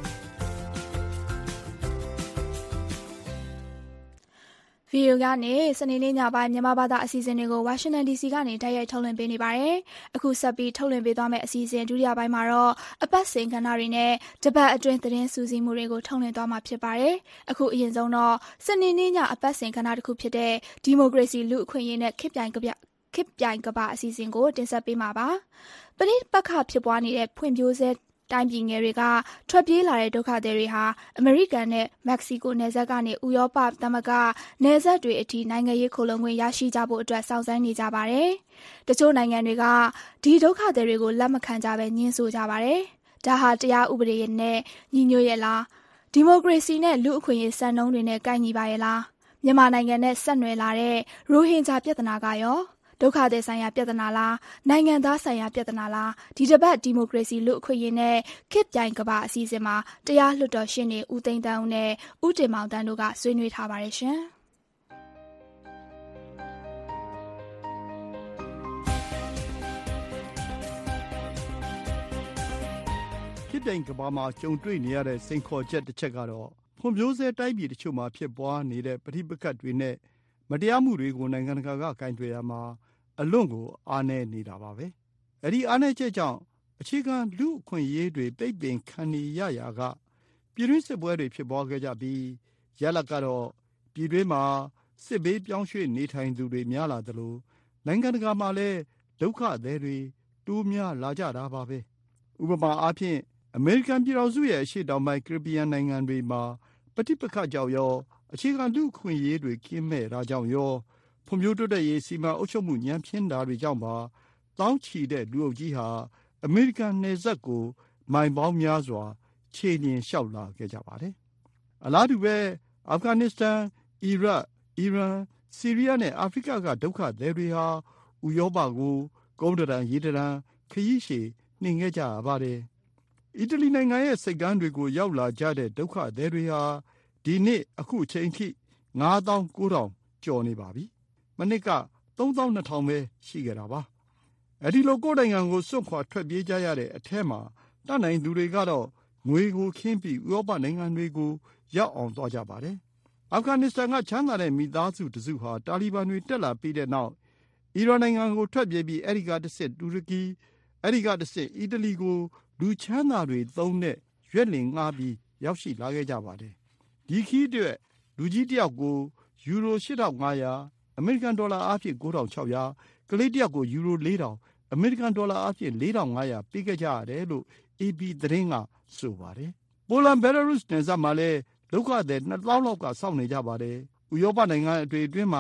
ဗီဒီယိုကနေစနေနေ့ညပိုင်းမြန်မာဘာသာအစီအစဉ်တွေကို Washington ဒီစီ ကနေတိုက်ရိုက်ထုတ်လွှင့်ပေးနေပါတယ်။အခုဆက်ပြီးထုတ်လွှင့်ပေးသွားမယ့်အစီအစဉ်ဒုတိယပိုင်းမှာတော့အပတ်စဉ်ကဏ္ဍတွေနဲ့တပတ်အတွင်းသတင်းစူးစီးမှုတွေကိုထုတ်လွှင့်သွားမှာဖြစ်ပါတယ်။အခုအရင်ဆုံးတော့စနေနေ့ညအပတ်စဉ်ကဏ္ဍတစ်ခုဖြစ်တဲ့ဒီမိုကရေစီလူ့အခွင့်အရေးနဲ့ခေတ်ပြိုင်ကပြခေတ်ပြိုင်ကဘာအစီအစဉ်ကိုတင်ဆက်ပေးမှာပါ။ပဋိပက္ခဖြစ်ပွားနေတဲ့ဖွံ့ဖြိုးဆဲတိုင်းပြည်ငယ်တွေကထွက်ပြေးလာတဲ့ဒုက္ခသည်တွေဟာအမေရိကန်နဲ့မက္ကဆီကိုနယ်စပ်ကနေဥရောပသမဂ္ဂနယ်စပ်တွေအထိနိုင်ငံရေးခိုလှုံခွင့်ရရှိကြဖို့အတွက်စောင့်ဆိုင်းနေကြပါတယ်။တချို့နိုင်ငံတွေကဒီဒုက္ခသည်တွေကိုလက်မခံကြဘဲညှင်းဆိုကြပါတယ်။ဒါဟာတရားဥပဒေနဲ့ညီညွတ်ရဲ့လား။ဒီမိုကရေစီနဲ့လူ့အခွင့်အရေးစံနှုန်းတွေနဲ့ကိုက်ညီပါရဲ့လား။မြန်မာနိုင်ငံနဲ့ဆက်နွယ်လာတဲ့ရိုဟင်ဂျာပြဿနာကရောဒုက္ခသည်ဆိုင်ရာပြဿနာလားနိုင်ငံသားဆိုင်ရာပြဿနာလားဒီတစ်ပတ်ဒီမိုကရေစီလူ့အခွင့်အရေးနဲ့ခေတ်ပြိုင်ကဘာအစီအစဉ်မှာတရားလွှတ်တော်ရှင်းနေဦးသိန်းတန်းဦးနဲ့ဦးတင်မောင်တန်းတို့ကဆွေးနွေးထားပါတယ်ရှင်ခေတ်ပြိုင်ကဘာမှာကြုံတွေ့နေရတဲ့စိန်ခေါ်ချက်တစ်ချက်ကတော့ဖွံ့ဖြိုးဆဲတိုင်းပြည်တချို့မှာဖြစ်ပွားနေတဲ့ပဋိပက္ခတွေနဲ့မတရားမှုတွေကိုနိုင်ငံတကာကကင်တွယ်ရမှာအလွန်ကိုအားနည်းနေတာပါပဲ။အဲဒီအားနည်းချက်ကြောင့်အခြေခံလူ့အခွင့်အရေးတွေပိတ်ပင်ခံနေရရာကပြည်တွင်းစစ်ပွဲတွေဖြစ်ပွားခဲ့ကြပြီးရလဒ်ကတော့ပြည်တွင်းမှာစစ်ဘေးပြောင်းရွှေ့နေထိုင်သူတွေများလာသလိုနိုင်ငံတကာမှာလည်းဒုက္ခသည်တွေတိုးများလာကြတာပါပဲ။ဥပမာအားဖြင့်အမေရိကန်ပြည်ထောင်စုရဲ့အရှေ့တောင်ပိုင်းကရစ်ဘီယန်နိုင်ငံတွေမှာပဋိပက္ခကြောင့်ရောအခြေခံလူ့အခွင့်အရေးတွေကင်းမဲ့တာကြောင့်ရောဖွံ့ဖြိုးတိုးတက်ရေးစီမံအုပ်ချုပ်မှုညံ့ဖျင်းတာတွေကြောင့်ပါတောင်းချီတဲ့လူအုပ်ကြီးဟာအမေရိကန်နယ်စပ်ကိုမိုင်ပေါင်းများစွာခြေလျင်လျှောက်လာခဲ့ကြပါတယ်။အလားတူပဲအာဖဂန်နစ္စတန်၊အီရတ်၊အီရန်၊ဆီးရီးယားနဲ့အာဖရိကကဒုက္ခသည်တွေဟာဥရောပကိုကုန်းတရံရေတရံခရီးရှည်နှင်ခဲ့ကြရပါတယ်။အီတလီနိုင်ငံရဲ့စိတ်ကမ်းတွေကိုရောက်လာကြတဲ့ဒုက္ခသည်တွေဟာဒီနေ့အခုအချိန်ထိငါးသောင်းကိုးထောင်ကျော်နေပါပြီ။မနှစ်ကသုံးသောင်းနှစ်ထောင်ပဲရှိခဲ့တာပါ။အဲဒီလိုကိုယ့်နိုင်ငံကိုစွန့်ခွာထွက်ပြေးကြရတဲ့အထဲမှာတတ်နိုင်သူတွေကတော့ငွေကိုခင်းပြီးဥရောပနိုင်ငံတွေကိုရောက်အောင်သွားကြပါတယ်။အာဖဂန်နစ္စတန်ကချမ်းသာတဲ့မိသားစုတစုဟာတာလီဘန်တွေတက်လာပြီးတဲ့နောက်အီရန်နိုင်ငံကိုထွက်ပြေးပြီးအဲဒီကတစ်ဆင့်တူရကီအဲဒီကတစ်ဆင့်အီတလီကိုလူချမ်းသာတွေသုံးတဲ့ရွက်လင်ငှားပြီးရောက်ရှိလာခဲ့ကြပါတယ်။ဒီခီးအတွက်လူကြီးတစ်ယောက်ကိုယူရိုရှစ်ထောင်ငါးရာအမေရိကန်ဒေါ်လာအားဖြင့်ကိုးထောင်ခြောက်ရာကလေးတစ်ယောက်ကိုယူရိုလေးထောင်အမေရိကန်ဒေါ်လာအားဖြင့်လေးထောင်ငါးရာပေးခဲ့ကြရတယ်လို့ အေပီ သတင်းကဆိုပါတယ်။ပိုလန်ဘဲလာရုစ်နယ်စပ်မှာလည်းဒုက္ခသည်နှစ်သောင်းလောက်ကစောင့်နေကြပါတယ်။ဥရောပနိုင်ငံအတွေ့အတွင်းမှာ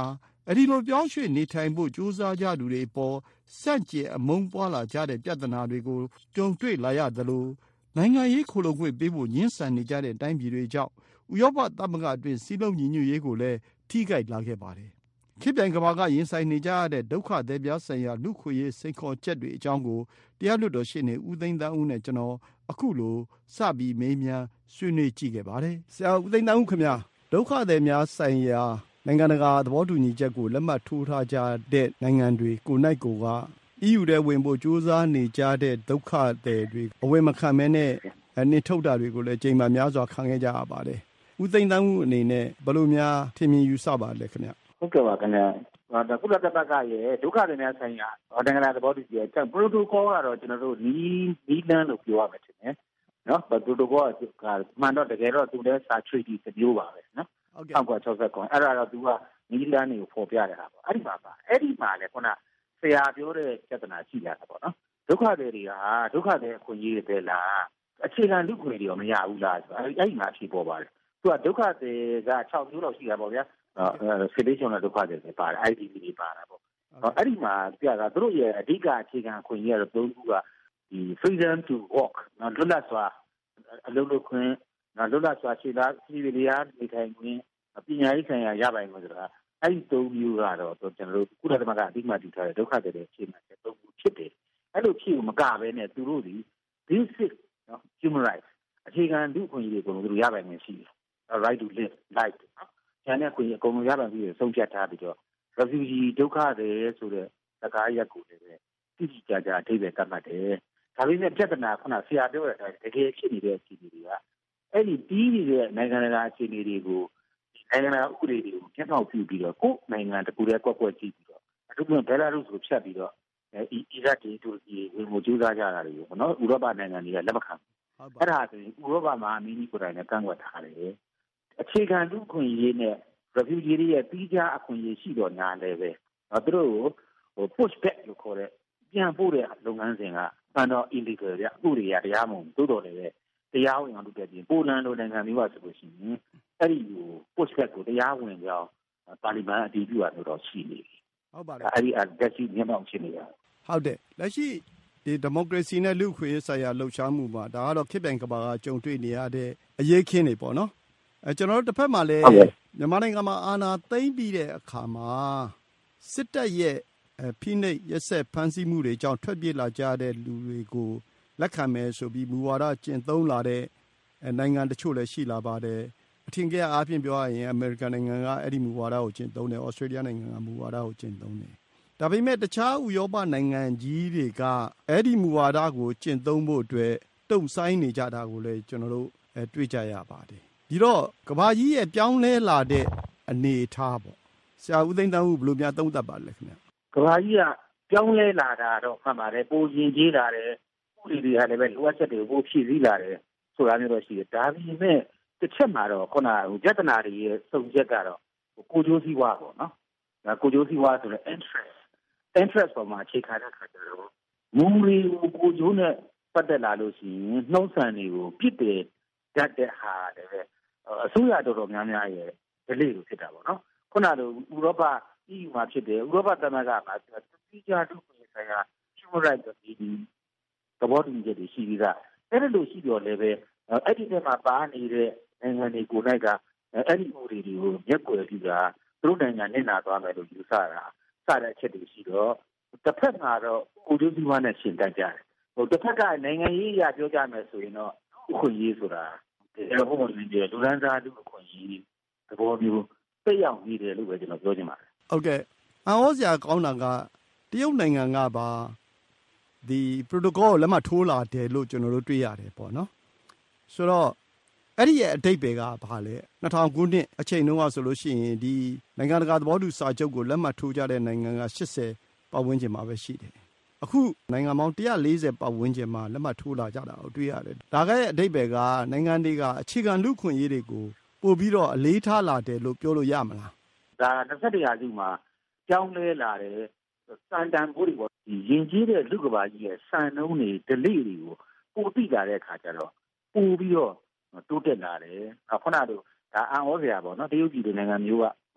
အဲဒီလိုပြောင်းရွှေ့နေထိုင်ဖို့ကြိုးစားကြသူတွေအပေါ်ဆန့်ကျင်အမုန်းပွားလာကြတဲ့ပြဿနာတွေကိုကြုံတွေ့လာရသလိုနိုင်ငံရေးခိုလှုံခွင့်ပေးဖို့ငြင်းဆန်နေကြတဲ့တိုင်းပြည်တွေကြောင့်ဥရောပသမဂ္ဂအတွင်းစည်းလုံးညီညွတ်ရေးကိုလည်းထိခိုက်လာခဲ့ပါတယ်။ခေတ်ပြိုင်ကမ္ဘာကရင်ဆိုင်နေကြရတဲ့ဒုက္ခသည်များဆိုင်ရာလူ့အခွင့်အရေးစိန်ခေါ်ချက်တွေအကြောင်းကိုတရားလွှတ်တော်ရှေ့နေဦးသိန်းသန်းဦးနဲ့ကျွန်တော်အခုလိုစပြီးမေးမြန်းဆွေးနွေးကြည့်ခဲ့ပါတယ်။ဆရာဦးသိန်းသန်းဦးခင်ဗျာဒုက္ခသည်များဆိုင်ရာနိုင်ငံတကာသဘောတူညီချက်ကိုလက်မှတ်ထိုးထားကြတဲ့နိုင်ငံတွေကိုနိုင်ကိုက အီးယူ ထဲဝင်ဖို့ကြိုးစားနေကြတဲ့ဒုက္ခသည်တွေအဝယ်မခံမဲနဲ့နှင်ထုတ်တာတွေကိုလည်းချိန်မှများစွာခံခဲ့ကြရပါတယ်။ဦးသိန်းသန်းဦးအနေနဲ့ဘယ်လိုများထင်မြင်ယူဆပါလဲခင်ဗျ။ဟုတ်ကဲ့ပါခင်ဗျာဒါကုလသမဂ္ဂရဲ့ဒုက္ခသည်များဆိုင်ရာနိုင်ငံတကာသဘောတူညီချက် protocol ကတော့ကျွန်တော်တို့နီးနီးလန်းလို့ပြောရမယ်ထင်တယ်နော် protocol ကမှန်တော့တကယ်တော့သူလည်းစာ treaty တစ်မျိုးပါပဲနော်ဟုတ်ကဲ့၁၉၆၉အဲ့ဒါတော့သူကနီးလန်းတွေကိုဖော်ပြရတာပေါ့အဲ့ဒီမှာပါအဲ့ဒီမှာလည်းခုနဆရာပြောတဲ့ပြဿနာရှိလာတာပေါ့နော်ဒုက္ခသည်တွေကဒုက္ခသည်အခွင့်အရေးတွေလားအခြေခံလူ့အခွင့်အရေးတွေမရဘူးလားဆိုအဲ့ဒီမှာဖြေပေါ်ပါတယ်သူကဒုက္ခသည်က၆မျိုးလောက်ရှိတာပေါ့ဗျာဆေးလေးချုံတဲ့ဒုက္ခသည်တွေပါတယ် အိုင် ဒီ ပီ တွေပါတာပေါ့အဲ့ဒီမှာပြတာသူတို့ရဲ့အဓိကအခြေခံအခွင့်အရေးကတော့သုံးခုကဒီ freedom to walk နော်လွတ်လပ်စွာအလုပ်လုပ်ခွင့်နော်လွတ်လပ်စွာခြေသားစီးရီးယားနေထိုင်ခွင့်ပညာရေးဆိုင်ရာရပိုင်ခွင့်ဆိုတာအဲ့ဒီသုံးမျိုးကတော့ကျွန်တော်တို့ကုလသမဂ္ဂအဓိကမှတည်ထားတဲ့ဒုက္ခသည်တွေအခြေခံတဲ့သုံးခုဖြစ်တယ်အဲ့လိုဖြစ်မကဘဲနဲ့သူတို့ဒီ basic နော် human rights အခြေခံလူ့အခွင့်အရေးတွေကိုသူတို့ရပိုင်ခွင့်ရှိတယ် right to live life နော်ကျန်တဲ့ခွင့်အကုန်လုံးရပိုင်ပြီးဆုံးဖြတ်ထားပြီးတော့ refugee ဒုက္ခသည်ဆိုတဲ့စကားရပ်ကိုလည်းတိတိကျကျအဓိပ္ပာယ်သတ်မှတ်တယ်ဒါပေမဲ့ပြဿနာခုနဆရာပြောတဲ့အတိုင်းတကယ်ဖြစ်နေတဲ့အခြေအနေတွေကအဲ့ဒီပြီးနေတဲ့နိုင်ငံတကာအခြေအနေတွေကိုနိုင်ငံတကာဥပဒေတွေကိုကျင့်သုံးပြုပြီးတော့ကိုယ်နိုင်ငံတကူတည်းကွက်ကွက်ကြည့်ပြီးတော့အထူးသဖြင့်ဘယ်လာရုစ်ကိုဖြတ်ပြီးတော့အီရတ်တီတူရကီဝင်မှုကြိုးစားကြတာတွေပေါ့နော်ဥရောပနိုင်ငံတွေကလက်မခံဘူးအဲ့ဒါဆိုရင်ဥရောပမှာအမီနီကိုယ်တိုင်နဲ့ကန့်ကွက်ထားတယ်အခြေခံလူ့အခွင့်အရေးနဲ့ refugee တွေရဲ့ပြီးကြအခွင့်အရေးရှိတော့ညာလည်းပဲသူတို့ဟို push back လို့ခေါ်တဲ့ပြန်ပို့တဲ့လုပ်ငန်းစဉ်ကဖန်တော့ illegal ရအခုတွေကတရားမဟုတ်တိုးတော်လည်းပဲတရားဝင်အောင်လုပ်တဲ့ပြင်ပိုလန်လိုနိုင်ငံမျိုးပါဆိုလို့ရှိရင်အဲ့ဒီဟို push back ကိုတရားဝင်ကြောင်းပါလီမန်အတည်ပြုရတော့ရှိနေပြီဟုတ်ပါတယ်အဲ့ဒီအတက်ရှိမြန်မာဖြစ်နေတာဟုတ်တယ်လက်ရှိဒီဒီမိုကရေစီနဲ့လူ့အခွင့်အရေးဆိုင်ရာလှုပ်ရှားမှုမှာဒါကတော့ခေတ်ပြိုင်ကမ္ဘာကကြုံတွေ့နေရတဲ့အရေးခင်းတွေပေါ့နော်အဲကျွန်တော်တို့တစ်ဖက်မှာလည်းမြန်မာနိုင်ငံမှာအာဏာသိမ်းပြီးတဲ့အခါမှာစစ်တပ်ရဲ့ဖိနှိပ်ရက်စက်ဖမ်းဆီးမှုတွေကြောင့်ထွက်ပြေးလာကြတဲ့လူတွေကိုလက်ခံမယ်ဆိုပြီးမူဝါဒကျင့်သုံးလာတဲ့နိုင်ငံတချို့လည်းရှိလာပါတယ်အထင်ကရအားဖြင့်ပြောရရင်အမေရိကန်နိုင်ငံကအဲ့ဒီမူဝါဒကိုကျင့်သုံးတယ်ဩစတြေးလျနိုင်ငံကမူဝါဒကိုကျင့်သုံးတယ်ဒါပေမဲ့တခြားဥရောပနိုင်ငံကြီးတွေကအဲ့ဒီမူဝါဒကိုကျင့်သုံးဖို့အတွက်တုံ့ဆိုင်းနေကြတာကိုလည်းကျွန်တော်တို့တွေ့ကြရပါတယ်ဒီတော့ကမ္ဘာကြီးရဲ့ပြောင်းလဲလာတဲ့အနေအထားပေါ့ဆရာဦးသိန်းသန်းဦးဘယ်လိုများသုံးသပ်ပါလဲခင်ဗျကမ္ဘာကြီးကပြောင်းလဲလာတာတော့မှန်ပါတယ်ပိုရင်ကြီးလာတယ်ဥပဒေတွေကလည်းပဲလိုအပ်ချက်တွေကိုဖြည့်ဆည်းလာတယ်ဆိုတာမျိုးတော့ရှိတယ်ဒါပေမဲ့တစ်ချက်မှာတော့ခုနကပြဿနာတွေရဲ့စုံချက်ကတော့ကိုကျိုးစည်းဝါပေါ့နော်ဒါကိုကျိုးစည်းဝါဆိုတဲ့ interest interest ပေါ်မှာအခြေခံတဲ့ခါကျတော့မူတွေကိုကိုကျိုးနဲ့ပတ်သက်လာလို့ရှိရင်နှုံးဆန်တွေကိုပြစ်တယ်တတ်တဲ့ဟာလည်းပဲအစိုးရတော်တော်များများရဲ့ delay ကိုဖြစ်တာပေါ့နော်ခုနကဥရောပ အီးယူ မှာဖြစ်တယ်ဥရောပသမဂ္ဂမှာပြည်ကြလူ့အခွင့်အရေးဆိုင်ရာ human rights ဒီသဘောတူညီချက်တွေရှိပြီးသားအဲ့ဒါလို့ရှိတော့လည်းပဲအဲ့ဒီထဲမှာပါနေတဲ့နိုင်ငံတွေကိုယ်၌ကအဲ့ဒီဥပဒေတွေကိုရက်ွယ်ပြီးတာသူတို့နိုင်ငံနဲ့နာသွားမယ်လို့ယူဆတာစတဲ့အချက်တွေရှိတော့တစ်ဖက်မှာတော့ကိုကျိုးစီးပွားနဲ့ရှင်းတတ်ကြတယ်ဟိုတစ်ဖက်ကနိုင်ငံရေးအရာပြောကြမယ်ဆိုရင်တော့အခွင့်အရေးဆိုတာဒီလိုပုံမှန်ကြီးလူဒန်းစားလူအခွင့်အရေးသဘောမျိုးသိရောက်နေတယ်လို့ပဲကျွန်တော်ပြောချင်ပါတယ်ဟုတ်ကဲ့အံ့ဩစရာကောင်းတာကတရုတ်နိုင်ငံကပါဒီ protocol ကိုလက်မှတ်ထိုးလာတယ်လို့ကျွန်တော်တို့တွေ့ရတယ်ပေါ့နော်ဆိုတော့အဲ့ဒီရဲ့အဓိပ္ပာယ်ကဘာလဲနှစ်ထောင်ခုနှစ်အချိန်တုန်းကဆိုလို့ရှိရင်ဒီနိုင်ငံတကာသဘောတူစာချုပ်ကိုလက်မှတ်ထိုးကြတဲ့နိုင်ငံက၈၀ပတ်ဝန်းကျင်မှာပဲရှိတယ်အခုနိုင်ငံပေါင်းone hundred fortyပတ်ဝန်းကျင်မှာလက်မှတ်ထိုးလာကြတာကိုတွေ့ရတယ်ဒါကရဲ့အဓိပ္ပာယ်ကနိုင်ငံတွေကအခြေခံလူ့ခွင့်ရေးတွေကိုပို့ပြီးတော့အလေးထားလာတယ်လို့ပြောလို့ရမလားဒါ၂၁ရာစုမှာကြောင်းလဲလာတယ်စံတန်ဖိုးတွေပေါ့ဒီယဉ်ကျေးတဲ့လူကဘာကြီးရဲ့စံနှုန်းတွေ delay တွေကိုပိုသိလာတဲ့အခါကျတော့ပို့ပြီးတော့တိုးတက်လာတယ်ခုနကဒါအံ့ဩစရာပေါ့နော်တရုတ်ပြည်နိုင်ငံမျိုးက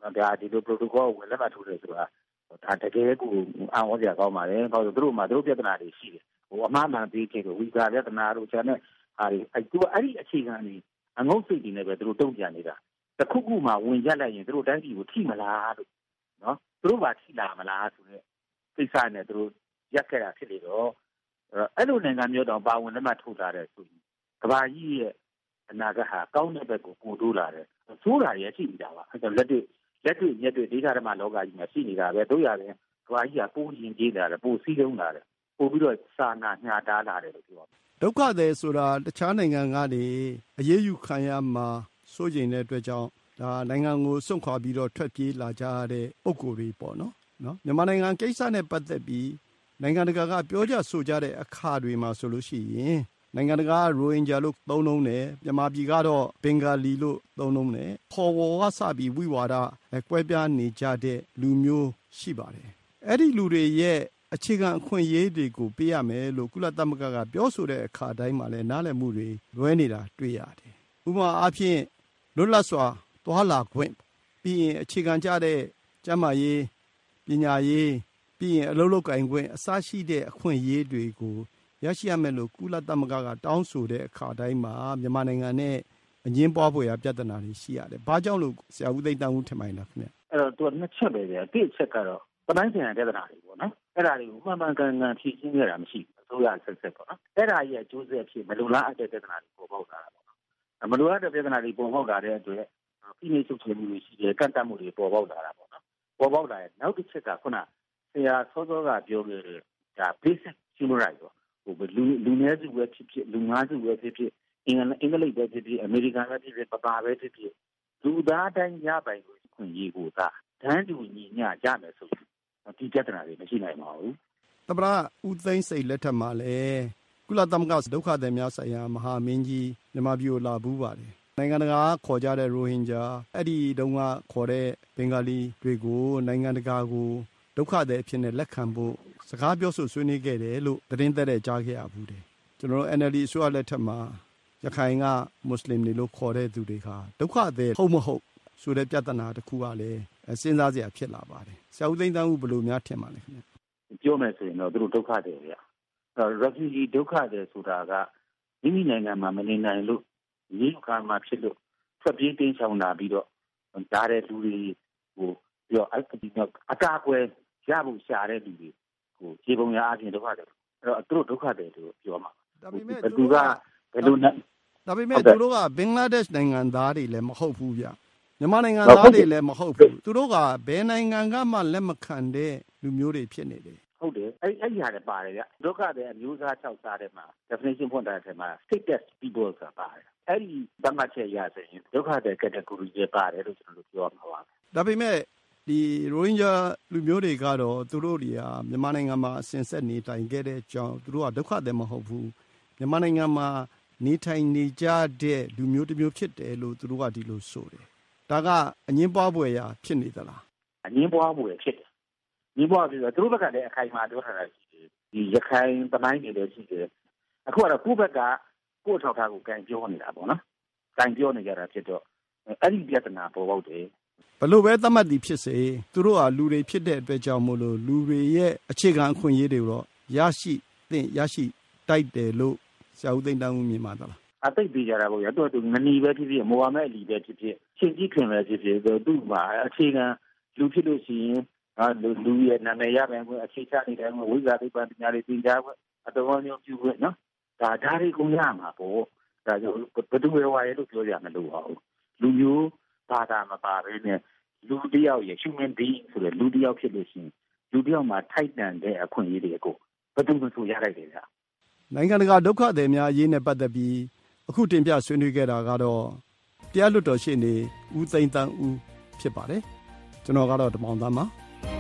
ဒါဒီလို protocol ကိုလက်မှတ်ထိုးတယ်ဆိုတာဒါတကယ်ကိုအံ့ဩစရာကောင်းပါတယ်။ဘာလို့သူတို့မှသူတို့ပြဿနာတွေရှိတယ်။ဟိုအမှားမှန်ပြီးခဲ့လို့ဝီဇာပြဿနာတို့ကျန်တဲ့ဟာတွေအဲသူအဲ့ဒီအခြေခံတွေအငုတ်စိတ်တွေနဲ့ပဲသူတို့တုံ့ပြန်နေတာ။တခုခုမှဝင်ရက်လိုက်ရင်သူတို့တိုင်းပြည်ကိုထိမလားလို့နော်သူတို့မှထိလာမလားဆိုတဲ့ကိစ္စနဲ့သူတို့ရက်ခဲ့တာဖြစ်လေတော့အဲ့လိုနိုင်ငံမျိုးတောင်ပါဝင်လက်မှတ်ထိုးလာတဲ့ဆိုရင်ကမ္ဘာကြီးရဲ့အနာဂတ်ဟာကောင်းတဲ့ဘက်ကိုပို့တိုးလာတယ်။ဆိုးတာရရှိနေတာပါ။အဲ့တော့လက်တွေ့လက်တွေ့ညက်တွေ့ဒေသဓမ္မလောကကြီးမှာရှိနေတာပဲတို့ရတယ်ကဘာကြီးကပိုးရင်ကြီးလာတယ်ပိုးစည်းလုံးလာတယ်ပို့ပြီးတော့စာနာညာတားလာတယ်လို့ပြောပါဒုက္ခသည်ဆိုတာတခြားနိုင်ငံကနေအရေးယူခံရမှာစိုးရိမ်တဲ့အတွက်ကြောင့်ဒါနိုင်ငံကိုစွန့်ခွာပြီးတော့ထွက်ပြေးလာကြတဲ့ပုံကိုယ်တွေပေါ့နော်နော်မြန်မာနိုင်ငံကိစ္စနဲ့ပတ်သက်ပြီးနိုင်ငံတကာကပြောကြဆိုကြတဲ့အခါတွေမှာဆိုလို့ရှိရင်နိုင်ငံတကာရိုဟင်ဂျာလို့သုံးလုံးတယ်မြန်မာပြည်ကတော့ဘင်္ဂါလီလို့သုံးလုံးတယ်ခေါ်ဝေါ်ကစပြီးဝိဝါဒကွဲပြားနေကြတဲ့လူမျိုးရှိပါတယ်အဲ့ဒီလူတွေရဲ့အခြေခံအခွင့်အရေးတွေကိုပေးရမယ်လို့ကုလသမဂ္ဂကပြောဆိုတဲ့အခါတိုင်းမှာလည်းနားလည်မှုတွေလွဲနေတာတွေ့ရတယ်ဥပမာအားဖြင့်လွတ်လပ်စွာသွားလာခွင့်ပြီးရင်အခြေခံကြတဲ့ကျန်းမာရေးပညာရေးပြီးရင်အလုပ်လုပ်ကိုင်ခွင့်အစရှိတဲ့အခွင့်အရေးတွေကိုရရှိရမယ်လို့ကုလသမဂ္ဂကတောင်းဆိုတဲ့အခါတိုင်းမှာမြန်မာနိုင်ငံနဲ့အငင်းပွားဖွယ်ရာပြဿနာတွေရှိရတယ်။ဘာကြောင့်လို့ဆရာဦးသိန်းတန်းဦးထင်ပါလားခင်ဗျ။အဲ့တော့သူကနှစ်ချက်ပဲဗျာ။တစ်ချက်ကတော့ပတိုင်းဆိုင်ရာပြဿနာတွေပေါ့နော်။အဲ့ဒါတွေကိုမှန်မှန်ကန်ကန်ဖြေရှင်းရတာမရှိဘူး။အစိုးရဆက်ဆက်ပေါ့နော်။အဲ့ဒါကြီးအကျိုးဆက်အဖြစ်မလိုလားအပ်တဲ့ပြဿနာတွေပေါ်ပေါက်လာတာပေါ့နော်။မလိုလားတဲ့ပြဿနာတွေပေါ်ပေါက်လာတဲ့အတွက်ဖိနှိပ်ချုပ်ချယ်မှုတွေရှိတယ်၊ကန့်သတ်မှုတွေပေါ်ပေါက်လာတာပေါ့နော်။ပေါ်ပေါက်လာရင်နောက်တစ်ချက်ကခုနဆရာစောစောကပြောခဲ့တဲ့ဒါ basic human rights ပေါ့ဟိုလူလူနည်းစုပဲဖြစ်ဖြစ်လူများစုပဲဖြစ်ဖြစ်အင်္ဂလိပ်အင်္ဂလိပ်ပဲဖြစ်ဖြစ်အမေရိကန်ပဲဖြစ်ဖြစ်ပပါပဲဖြစ်ဖြစ်လူသားတိုင်းရပိုင်ကိုခွင့်ရေးကိုသာတန်းတူညီမျှရမယ်ဆိုရင်ဒီပြဿနာတွေမရှိနိုင်ပါဘူး။သမ္မတဦးသိန်းစိန်လက်ထက်မှာလည်းကုလသမဂ္ဂဒုက္ခသည်များဆိုင်ရာမဟာမင်းကြီးမြန်မာပြည်ကိုလာဘူးပါတယ်။နိုင်ငံတကာခေါ်ကြတဲ့ရိုဟင်ဂျာအဲ့ဒီတုန်းကခေါ်တဲ့ဘင်္ဂါလီတွေကိုနိုင်ငံတကာကိုဒုက္ခသည်အဖြစ်နဲ့လက်ခံဖို့စကားပြောဆိုဆွေးနွေးခဲ့တယ်လို့သတင်းသက်တဲ့ကြားခဲ့ရဘူးတယ်ကျွန်တော်တို့ N L D အစိုးရလက်ထက်မှာရခိုင်ကမွတ်စလင်တွေလို့ခေါ်တဲ့သူတွေဟာဒုက္ခသည်ဟုတ်မဟုတ်ဆိုတဲ့ပြဿနာတစ်ခုကလည်းစဉ်းစားစရာဖြစ်လာပါတယ်ဆရာဦးသိန်းတန်းဦးဘယ်လိုများထင်ပါလဲခင်ဗျပြောမယ်ဆိုရင်တော့သူတို့ဒုက္ခသည်ဗျာ refugee ဒုက္ခသည်ဆိုတာကမိမိနိုင်ငံမှာမနေနိုင်လို့မြေကမ်းမှာဖြစ်လို့ထွက်ပြေးတင်းချောင်လာပြီးတော့ဒါတဲ့လူတွေကိုပြောအဲ့ဒီတော့အကာအကွယ်ရဖို့ရှာတဲ့လူတွေဟိုခြေပုံရအပြင်ဒုက္ခတယ်အဲ့တော့သူတို့ဒုက္ခတယ်လို့ပြောမှာဒါပေမဲ့သူကဘယ်လိုနဲ့ဒါပေမဲ့သူတို့ကဘင်္ဂလားဒေ့ရှ်နိုင်ငံသားတွေလည်းမဟုတ်ဘူးဗျမြန်မာနိုင်ငံသားတွေလည်းမဟုတ်ဘူးသူတို့ကဘယ်နိုင်ငံကမှလက်မခံတဲ့လူမျိုးတွေဖြစ်နေတယ်ဟုတ်တယ်အဲ့အဲ့ဒီဟာလည်းပါတယ်ဗျဒုက္ခတယ်အမျိုးသား၆စားတဲ့မှာ definition ဖွင့်ထားတဲ့မှာ status people ဆိုတာပါတယ်အဲ့ဒီသတ်မှတ်ချက်ရဆိုရင်ဒုက္ခတယ် category တွေပါတယ်လို့ကျွန်တော်တို့ပြောမှာပါဒါပေမဲ့ဒီရိုဟင်ဂျာလူမျိုးတွေကတော့သူတို့တွေကမြန်မာနိုင်ငံမှာအစဉ်ဆက်နေထိုင်ခဲ့တဲ့အကြောင်းသူတို့ကဒုက္ခသည်မဟုတ်ဘူးမြန်မာနိုင်ငံမှာနေထိုင်နေကြတဲ့လူမျိုးတစ်မျိုးဖြစ်တယ်လို့သူတို့ကဒီလိုဆိုတယ်ဒါကအငင်းပွားဖွယ်ရာဖြစ်နေသလားအငင်းပွားဖွယ်ဖြစ်တယ်ငင်းပွားပြီးတော့သူတို့ဘက်ကလည်းအခိုင်အမာပြောထားတာရှိတယ်ဒီရခိုင်သမိုင်းတွေလည်းရှိတယ်အခုကတော့ကိုယ့်ဘက်ကကိုယ့်ထောက်ထားကိုကန်ပြောနေတာပေါ့နော်ကန်ပြောနေကြတာဖြစ်တော့အဲ့ဒီပြဿနာပေါ်ပေါက်တယ်ဘလို့ပဲသတ်မှတ်သည်ဖြစ်စေသူတို့ဟာလူတွေဖြစ်တဲ့အတွက်ကြောင့်မို့လို့လူတွေရဲ့အခြေခံအခွင့်အရေးတွေတော့ရရှိသင့်ရရှိတိုက်တယ်လို့ဆရာဦးသိန်းတန်းဦးမြင်ပါသလားအသိပေးကြတာပေါ့ရတော့သူငနီပဲဖြစ်ဖြစ်မိုဟာမက်အလီပဲဖြစ်ဖြစ်ရှင်ကြီးခင်ပဲဖြစ်ဖြစ်သူ့မှာအခြေခံလူဖြစ်လို့ရှိရင်ဟာလူလူရဲ့နာမည်ရပိုင်ခွင့်အခြေချနေတယ်ဝိဇာသိပ္ပံပညာတွေသင်ကြားခွင့်အတော်မျိုးပြုခွင့်နော်ဒါဓာတ်တွေကိုရမှာပေါ့ဒါကြောင့်ဘယ်သူဝယ်ဝါရဲလို့ပြောရမလို့ပါဘူးလူမျိုးဘာသာမပါဘဲနဲ့လူတယောက်ရဲ့ human being ဆိုတဲ့လူတယောက်ဖြစ်လို့ရှိရင်လူတယောက်မှာထိုက်တန်တဲ့အခွင့်အရေးတွေကိုဘယ်သူမှဆိုရလိုက်တယ်ဗျာနိုင်ငံတကာဒုက္ခသည်များအရေးနဲ့ပတ်သက်ပြီးအခုတင်ပြဆွေးနွေးခဲ့တာကတော့တရားလွှတ်တော်ရှေ့နေဦးသိန်းတန်းဦးဖြစ်ပါတယ်ကျွန်တော်ကတော့ဓမောင်သားပါ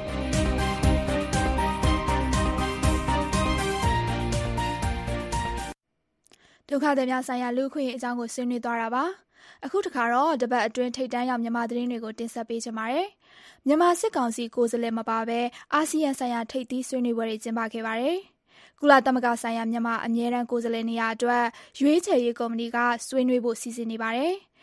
ဒုက္ခသည်များဆိုင်ရာလူ့အခွင့်အရေးအကြောင်းကိုဆွေးနွေးသွားတာပါအခုတခါတော့တပတ်အတွင်းထိပ်တန်းရောက်မြန်မာသတင်းတွေကိုတင်ဆက်ပေးချင်ပါတယ်။မြန်မာစစ်ကောင်စီကိုယ်စားလှယ်မပါဘဲအာဆီယံဆိုင်ရာထိပ်သီးဆွေးနွေးပွဲတွေကျင်းပခဲ့ပါတယ်။ကုလသမဂ္ဂဆိုင်ရာမြန်မာအမြဲတမ်းကိုယ်စားလှယ်နေရာအတွက်ရွေးချယ်ရေးကော်မတီကဆွေးနွေးဖို့စီစဉ်နေပါတယ်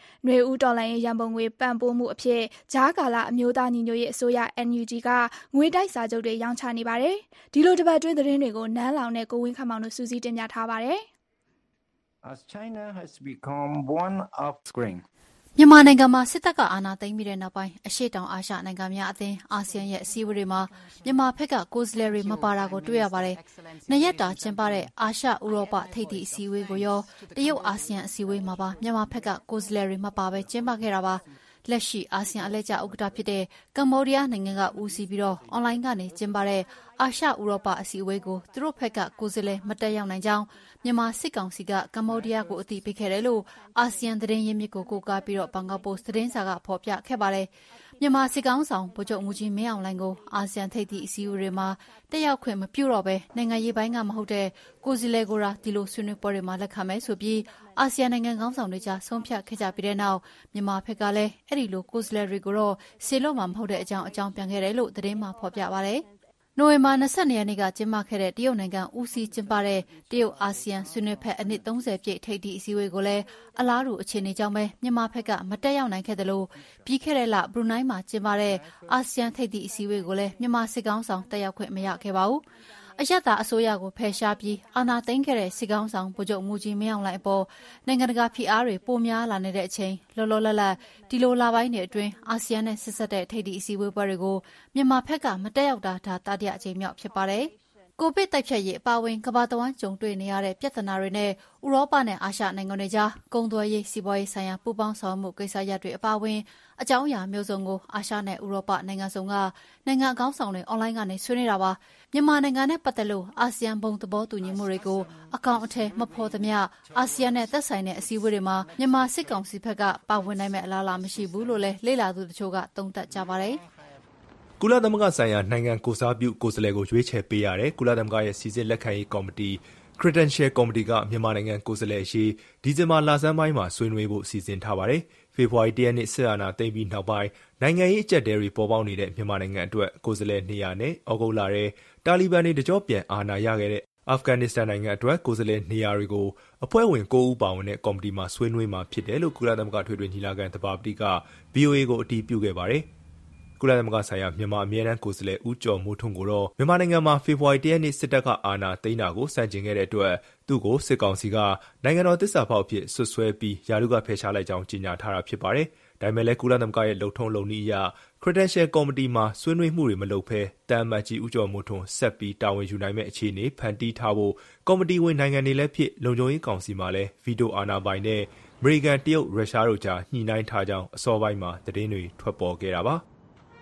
။ຫນွေဦးတော်လှန်ရေးရန်ပုံငွေပံ့ပိုးမှုအဖြစ်ကြားကာလအမျိုးသားညီညွတ်ရေးအစိုးရ N U G ကငွေတိုက်စာချုပ်တွေရောင်းချနေပါတယ်။ဒီလိုတစ်ပတ်တွင်းသတင်းတွေကိုနန်းလောင်နဲ့ကိုဝင်းခမောင်တို့စူးစီးတင်ပြထားပါတယ်။ As China has become one of screen မြန်မာနိုင်ငံမှာစစ်တပ်ကအာဏာသိမ်းပြီးတဲ့နောက်ပိုင်းအရှေ့တောင်အာရှနိုင်ငံများအသင်းအာဆီယံရဲ့အစည်းအဝေးတွေမှာမြန်မာဘက်ကကိုယ်စားလှယ်တွေမပါတာကိုတွေ့ရပါတယ်။နှစ်ရက်တာကျင်းပတဲ့အာရှဥရောပထိပ်သီးအစည်းအဝေးကိုရောတရုတ်အာဆီယံအစည်းအဝေးမှာပါမြန်မာဘက်ကကိုယ်စားလှယ်တွေမပါဘဲကျင်းပခဲ့တာပါ။လက်ရှိအာဆီယံအလှည့်ကျဥက္ကဋ္ဌဖြစ်တဲ့ကမ္ဘောဒီးယားနိုင်ငံကဦးစီးပြီးတော့အွန်လိုင်းကနေကျင်းပတဲ့အာရှဥရောပအစည်းအဝေးကိုသူတို့ဘက်ကကိုယ်စားလှယ်မတက်ရောက်နိုင်ကြောင်းမြန်မာစစ်ကောင်စီကကမ္ဘောဒီးယားကိုအသိပေးခဲ့တယ်လို့အာဆီယံသတင်းရင်းမြစ်ကိုကိုးကားပြီးတော့ဘန်ကောက်ပို့စ်သတင်းစာကဖော်ပြခဲ့ပါတယ်။မြန်မာစစ်ကောင်ဆောင်ဗိုလ်ချုပ်မှုကြီးမင်းအောင်လှိုင်ကိုအာဆီယံထိပ်သီးအစည်းအဝေးတွေမှာတက်ရောက်ခွင့်မပြုတော့ဘဲနိုင်ငံရေးပိုင်းကမဟုတ်တဲ့ကိုယ်စားလှယ်ကိုရာဒီလိုဆွေးနွေးပွဲတွေမှာလက်ခံမယ်ဆိုပြီးအာဆီယံနိုင်ငံခေါင်းဆောင်တွေကြားဆုံးဖြတ်ခဲ့ကြပြီးတဲ့နောက်မြန်မာဘက်ကလည်းအဲ့ဒီလိုကိုယ်စားလှယ်တွေကိုတော့ဆေလို့မှမဟုတ်တဲ့အကြောင်းအကြောင်းပြန်ခဲ့တယ်လို့သတင်းမှာဖော်ပြပါတယ်။နိုဝင်ဘာ၂၂ရက်နေ့ကကျင်းပခဲ့တဲ့တရုတ်နိုင်ငံဦးစီးကျင်းပတဲ့တရုတ်အာဆီယံဆွေးနွေးဖက်အနှစ်၃၀ပြည့်ထိပ်သီးအစည်းအဝေးကိုလည်းအလားတူအခြေအနေကြောင့်ပဲမြန်မာဘက်ကမတက်ရောက်နိုင်ခဲ့တယ်လို့ပြီးခဲ့တဲ့လဘရူနိုင်းမှာကျင်းပတဲ့အာဆီယံထိပ်သီးအစည်းအဝေးကိုလည်းမြန်မာစစ်ကောင်ဆောင်တက်ရောက်ခွင့်မရခဲ့ပါဘူး။အယက်သားအစိုးရကိုဖယ်ရှားပြီးအာဏာသိမ်းခဲ့တဲ့စစ်ကောင်ဆောင်ဗိုလ်ချုပ်မှုကြီးမင်းအောင်လှိုင်အပေါ်နိုင်ငံတကာဖိအားတွေပိုများလာနေတဲ့အချိန်လောလောလတ်လတ်ဒီလိုလာပိုင်းတွေအတွင်းအာဆီယံနဲ့ဆက်ဆက်တဲ့ထိပ်သီးအစည်းအဝေးပွဲတွေကိုမြန်မာဘက်ကမတက်ရောက်တာဒါတတိယအကြိမ်မြောက်ဖြစ်ပါတယ်။ကိုဗစ်တိုက်ဖျက်ရေးအပါအဝင်ကမ္ဘာတဝန်းကြုံတွေ့နေရတဲ့ပြဿနာတွေနဲ့ဥရောပနဲ့အာရှနိုင်ငံတွေကြားကုန်သွယ်ရေးစီးပွားရေးဆိုင်ရာပူးပေါင်းဆောင်မှုကိစ္စရပ်တွေအပါအဝင်အကြောင်းအရာမျိုးစုံကိုအာရှနဲ့ဥရောပနိုင်ငံစုံကနိုင်ငံအကောင်းဆောင်တွေအွန်လိုင်းကနေဆွေးနွေးတာပါမြန်မာနိုင်ငံနဲ့ပတ်သက်လို့အာဆီယံဘုံသဘောတူညီမှုတွေကိုအကောင့်အထည်မဖော်သမျှအာဆီယံနဲ့သက်ဆိုင်တဲ့အစည်းအဝေးတွေမှာမြန်မာစစ်ကောင်စီဘက်ကပါဝင်နိုင်မဲ့အလားအလာမရှိဘူးလို့လည်းလေ့လာသူတချို့ကသုံးသပ်ကြပါတယ်ကုလသမဂ္ဂဆိုင်ရာနိုင်ငံကိုစားပြုကိုယ်စားလှယ်ကိုရွေးချယ်ပေးရတဲ့ကုလသမဂ္ဂရဲ့စီစစ်လက်ခံရေးကော်မတီ Credential Committee ကမြန်မာနိုင်ငံကိုယ်စားလှယ်ရှိဒီဇင်ဘာလဆန်းပိုင်းမှာဆွေးနွေးဖို့စီစဉ်ထားပါတယ်။ဖေဖော်ဝါရီလတစ်ရက်နေ့စစ်အာဏာသိမ်းပြီးနောက်ပိုင်းနိုင်ငံရေးအကျပ်တဲတွေပေါ်ပေါက်နေတဲ့မြန်မာနိုင်ငံအတွက်ကိုယ်စားလှယ်နေရာနဲ့ဩဂုတ်လထဲတာလီဘန်တွေတကြောပြန်အာဏာရခဲ့တဲ့အာဖဂန်နစ္စတန်နိုင်ငံအတွက်ကိုယ်စားလှယ်နေရာတွေကိုအဖွဲ့ဝင်၉ဦးပါဝင်တဲ့ကော်မတီမှာဆွေးနွေးမှာဖြစ်တယ်လို့ကုလသမဂ္ဂထွေထွေညီလာခံသဘာပတိက ဗွီအိုအေကိုအတည်ပြုခဲ့ပါတယ်။ကုလသမဂ္ဂဆိုင်ရာမြန်မာအမြဲတမ်းကိုယ်စားလှယ်ဦးကျော်မိုးထွန်းကိုတော့မြန်မာနိုင်ငံမှာဖေဖော်ဝါရီလတစ်ရက်နေ့စစ်တပ်ကအာဏာသိမ်းတာကိုစန့်ကျင်ခဲ့တဲ့အတွက်သူ့ကိုစစ်ကောင်စီကနိုင်ငံတော်သစ္စာဖောက်အဖြစ်ဆွဆွဲပြီးယာရုကဖယ်ရှားလိုက်ကြောင်းကြေညာထားတာဖြစ်ပါတယ်။ဒါပေမဲ့လည်းကုလသမဂ္ဂရဲ့လုံထုံးလုံနည်းအရ Credential Committee မှာဆွေးနွေးမှုတွေမလုပ်ဘဲတန်မတ်ကြီးဦးကျော်မိုးထွန်းဆက်ပြီးတာဝန်ယူနိုင်မဲ့အခြေအနေဖန်တီးထားဖို့ကော်မတီဝင်နိုင်ငံတွေလည်းဖြစ်လုံခြုံရေးကောင်စီမှာလည်းဗီတိုအာဏာပိုင်နဲ့အမေရိကန်တရုတ်ရုရှားတို့ကြားညှိနှိုင်းထားကြောင်းအစောပိုင်းမှာသတင်းတွေထွက်ပေါ်ခဲ့တာပါ။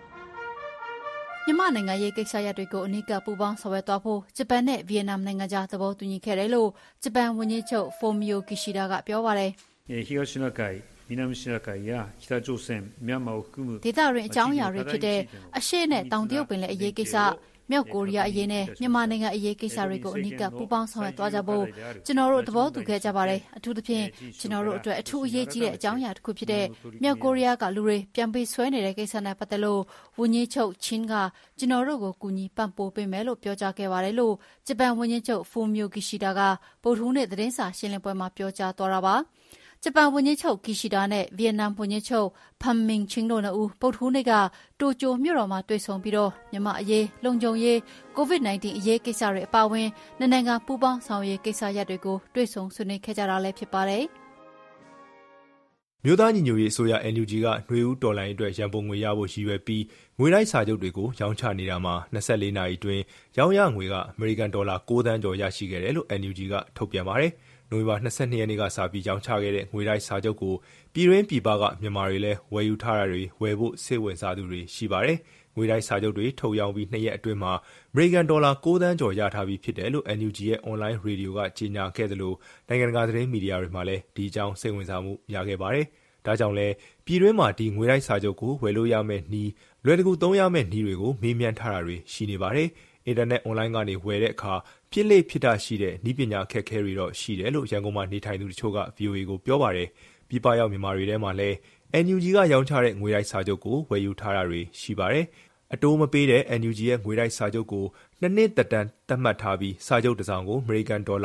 မြန်မာနိုင်ငံရေးကိစ္စရပ်တွေကိုအနီးကပ်ပူးပေါင်းဆောင်ရွက်သွားဖို့ဂျပန်နဲ့ဗီယက်နမ်နိုင်ငံကြားသဘောတူညီခဲ့တယ်လို့ဂျပန်ဝန်ကြီးချုပ်ဖိုမီယိုကီရှီဒါကပြောပါတယ်။東シナ海、南シナ海や北朝鮮、ミャンマーを含むဒေသတွင်အကြောင်းအရာတွေဖြစ်တဲ့အရှေ့နဲ့တောင်တရုတ်ပင်လယ်အရေးကိစ္စမြောက်ကိုရီးယားအရေးနဲ့မြန်မာနိုင်ငံအရေးကိစ္စတွေကိုအနီးကပ်ပူးပေါင်းဆောင်ရွက်သွားကြဖို့ကျွန်တော်တို့သဘောတူခဲ့ကြပါတယ်အထူးသဖြင့်ကျွန်တော်တို့အတွက်အထူးအရေးကြီးတဲ့အကြောင်းအရာတစ်ခုဖြစ်တဲ့မြောက်ကိုရီးယားကလူတွေပြန်ပြီးဆွဲနေတဲ့ကိစ္စနဲ့ပတ်သက်လို့ဝန်ကြီးချုပ်ချင်းကကျွန်တော်တို့ကိုကူညီပံ့ပိုးပေးမယ်လို့ပြောကြားခဲ့ပါတယ်လို့ဂျပန်ဝန်ကြီးချုပ်ဖူမီယိုကီရှီဒါကဗုဒ္ဓဟူးနေ့သတင်းစာရှင်းလင်းပွဲမှာပြောကြားသွားတာပါဂျပန်ဝန်ကြီးချုပ်ကီရှီဒါနဲ့ဗီယက်နမ်ဝန်ကြီးချုပ်ဖမ်မင်ချင်းတို့နဲ့ဦးပုတ်ထူးနေ့ကတိုကျိုမြို့တော်မှာတွေ့ဆုံပြီးတော့မြန်မာအရေးလုံခြုံရေးကိုဗစ် ၁၉ အရေးကိစ္စတွေအပါအဝင်နိုင်ငံပူးပေါင်းဆောင်ရွက်ကိစ္စရပ်တွေကိုတွေ့ဆုံဆွေးနွေးခဲ့ကြတာလည်းဖြစ်ပါတယ်။မြို့သားညီညွတ်ရေးအစိုးရ N U G ကຫນွေဦးတော်လှန်ရေးအတွက်ရန်ပုံငွေရဖို့ရည်ရွယ်ပြီးငွေတိုက်စာချုပ်တွေကိုရောင်းချနေတာမှာ၂၄နာရီအတွင်းရောင်းရငွေကအမေရိကန်ဒေါ်လာ၉သန်းကျော်ရရှိခဲ့တယ်လို့ N U G ကထုတ်ပြန်ပါတယ်။နိုဝင်ဘာ၂၂ရက်နေ့ကစပြီးရောင်းချခဲ့တဲ့ငွေတိုက်စာချုပ်ကိုပြည်တွင်းပြည်ပကမြန်မာတွေလည်းဝယ်ယူထားတာတွေဝယ်ဖို့စိတ်ဝင်စားသူတွေရှိပါတယ်။ငွေတိုက်စာချုပ်တွေထုတ်ရောင်းပြီးနှစ်ရက်အတွင်းမှာအမေရိကန်ဒေါ်လာ၉သန်းကျော်ရထားပြီးဖြစ်တယ်လို့ N U G ရဲ့အွန်လိုင်းရေဒီယိုကကြေညာခဲ့သလိုနိုင်ငံတကာသတင်းမီဒီယာတွေမှာလည်းဒီအကြောင်းစိတ်ဝင်စားမှုရခဲ့ပါတယ်။ဒါကြောင့်လည်းပြည်တွင်းမှာဒီငွေတိုက်စာချုပ်ကိုဝယ်လို့ရမယ့်နှီးလွယ်တကူသုံးရမယ့်နှီးတွေကိုမေးမြန်းထားတာတွေရှိနေပါတယ်။အင်တာနက်အွန်လိုင်းကနေဝယ်တဲ့အခါဖြစ်လေဖြစ်တာရှိတဲ့နည်းပညာအခက်အခဲတွေတော့ရှိတယ်လို့ရန်ကုန်မှာနေထိုင်သူတချို့က ဗွီအိုအေကိုပြောပါတယ်။ပြည်ပရောက်မြန်မာတွေထဲမှာလည်း N U G ကရောင်းချတဲ့ငွေတိုက်စာချုပ်ကိုဝယ်ယူထားတာတွေရှိပါတယ်။အတိုးမပေးတဲ့ N U G ရဲ့ငွေတိုက်စာချုပ်ကိုနှစ်နှစ်သက်တမ်းသတ်မှတ်ထားပြီးစာချုပ်တစ်စောင်ကိုအမေရိကန်ဒေါ်လာ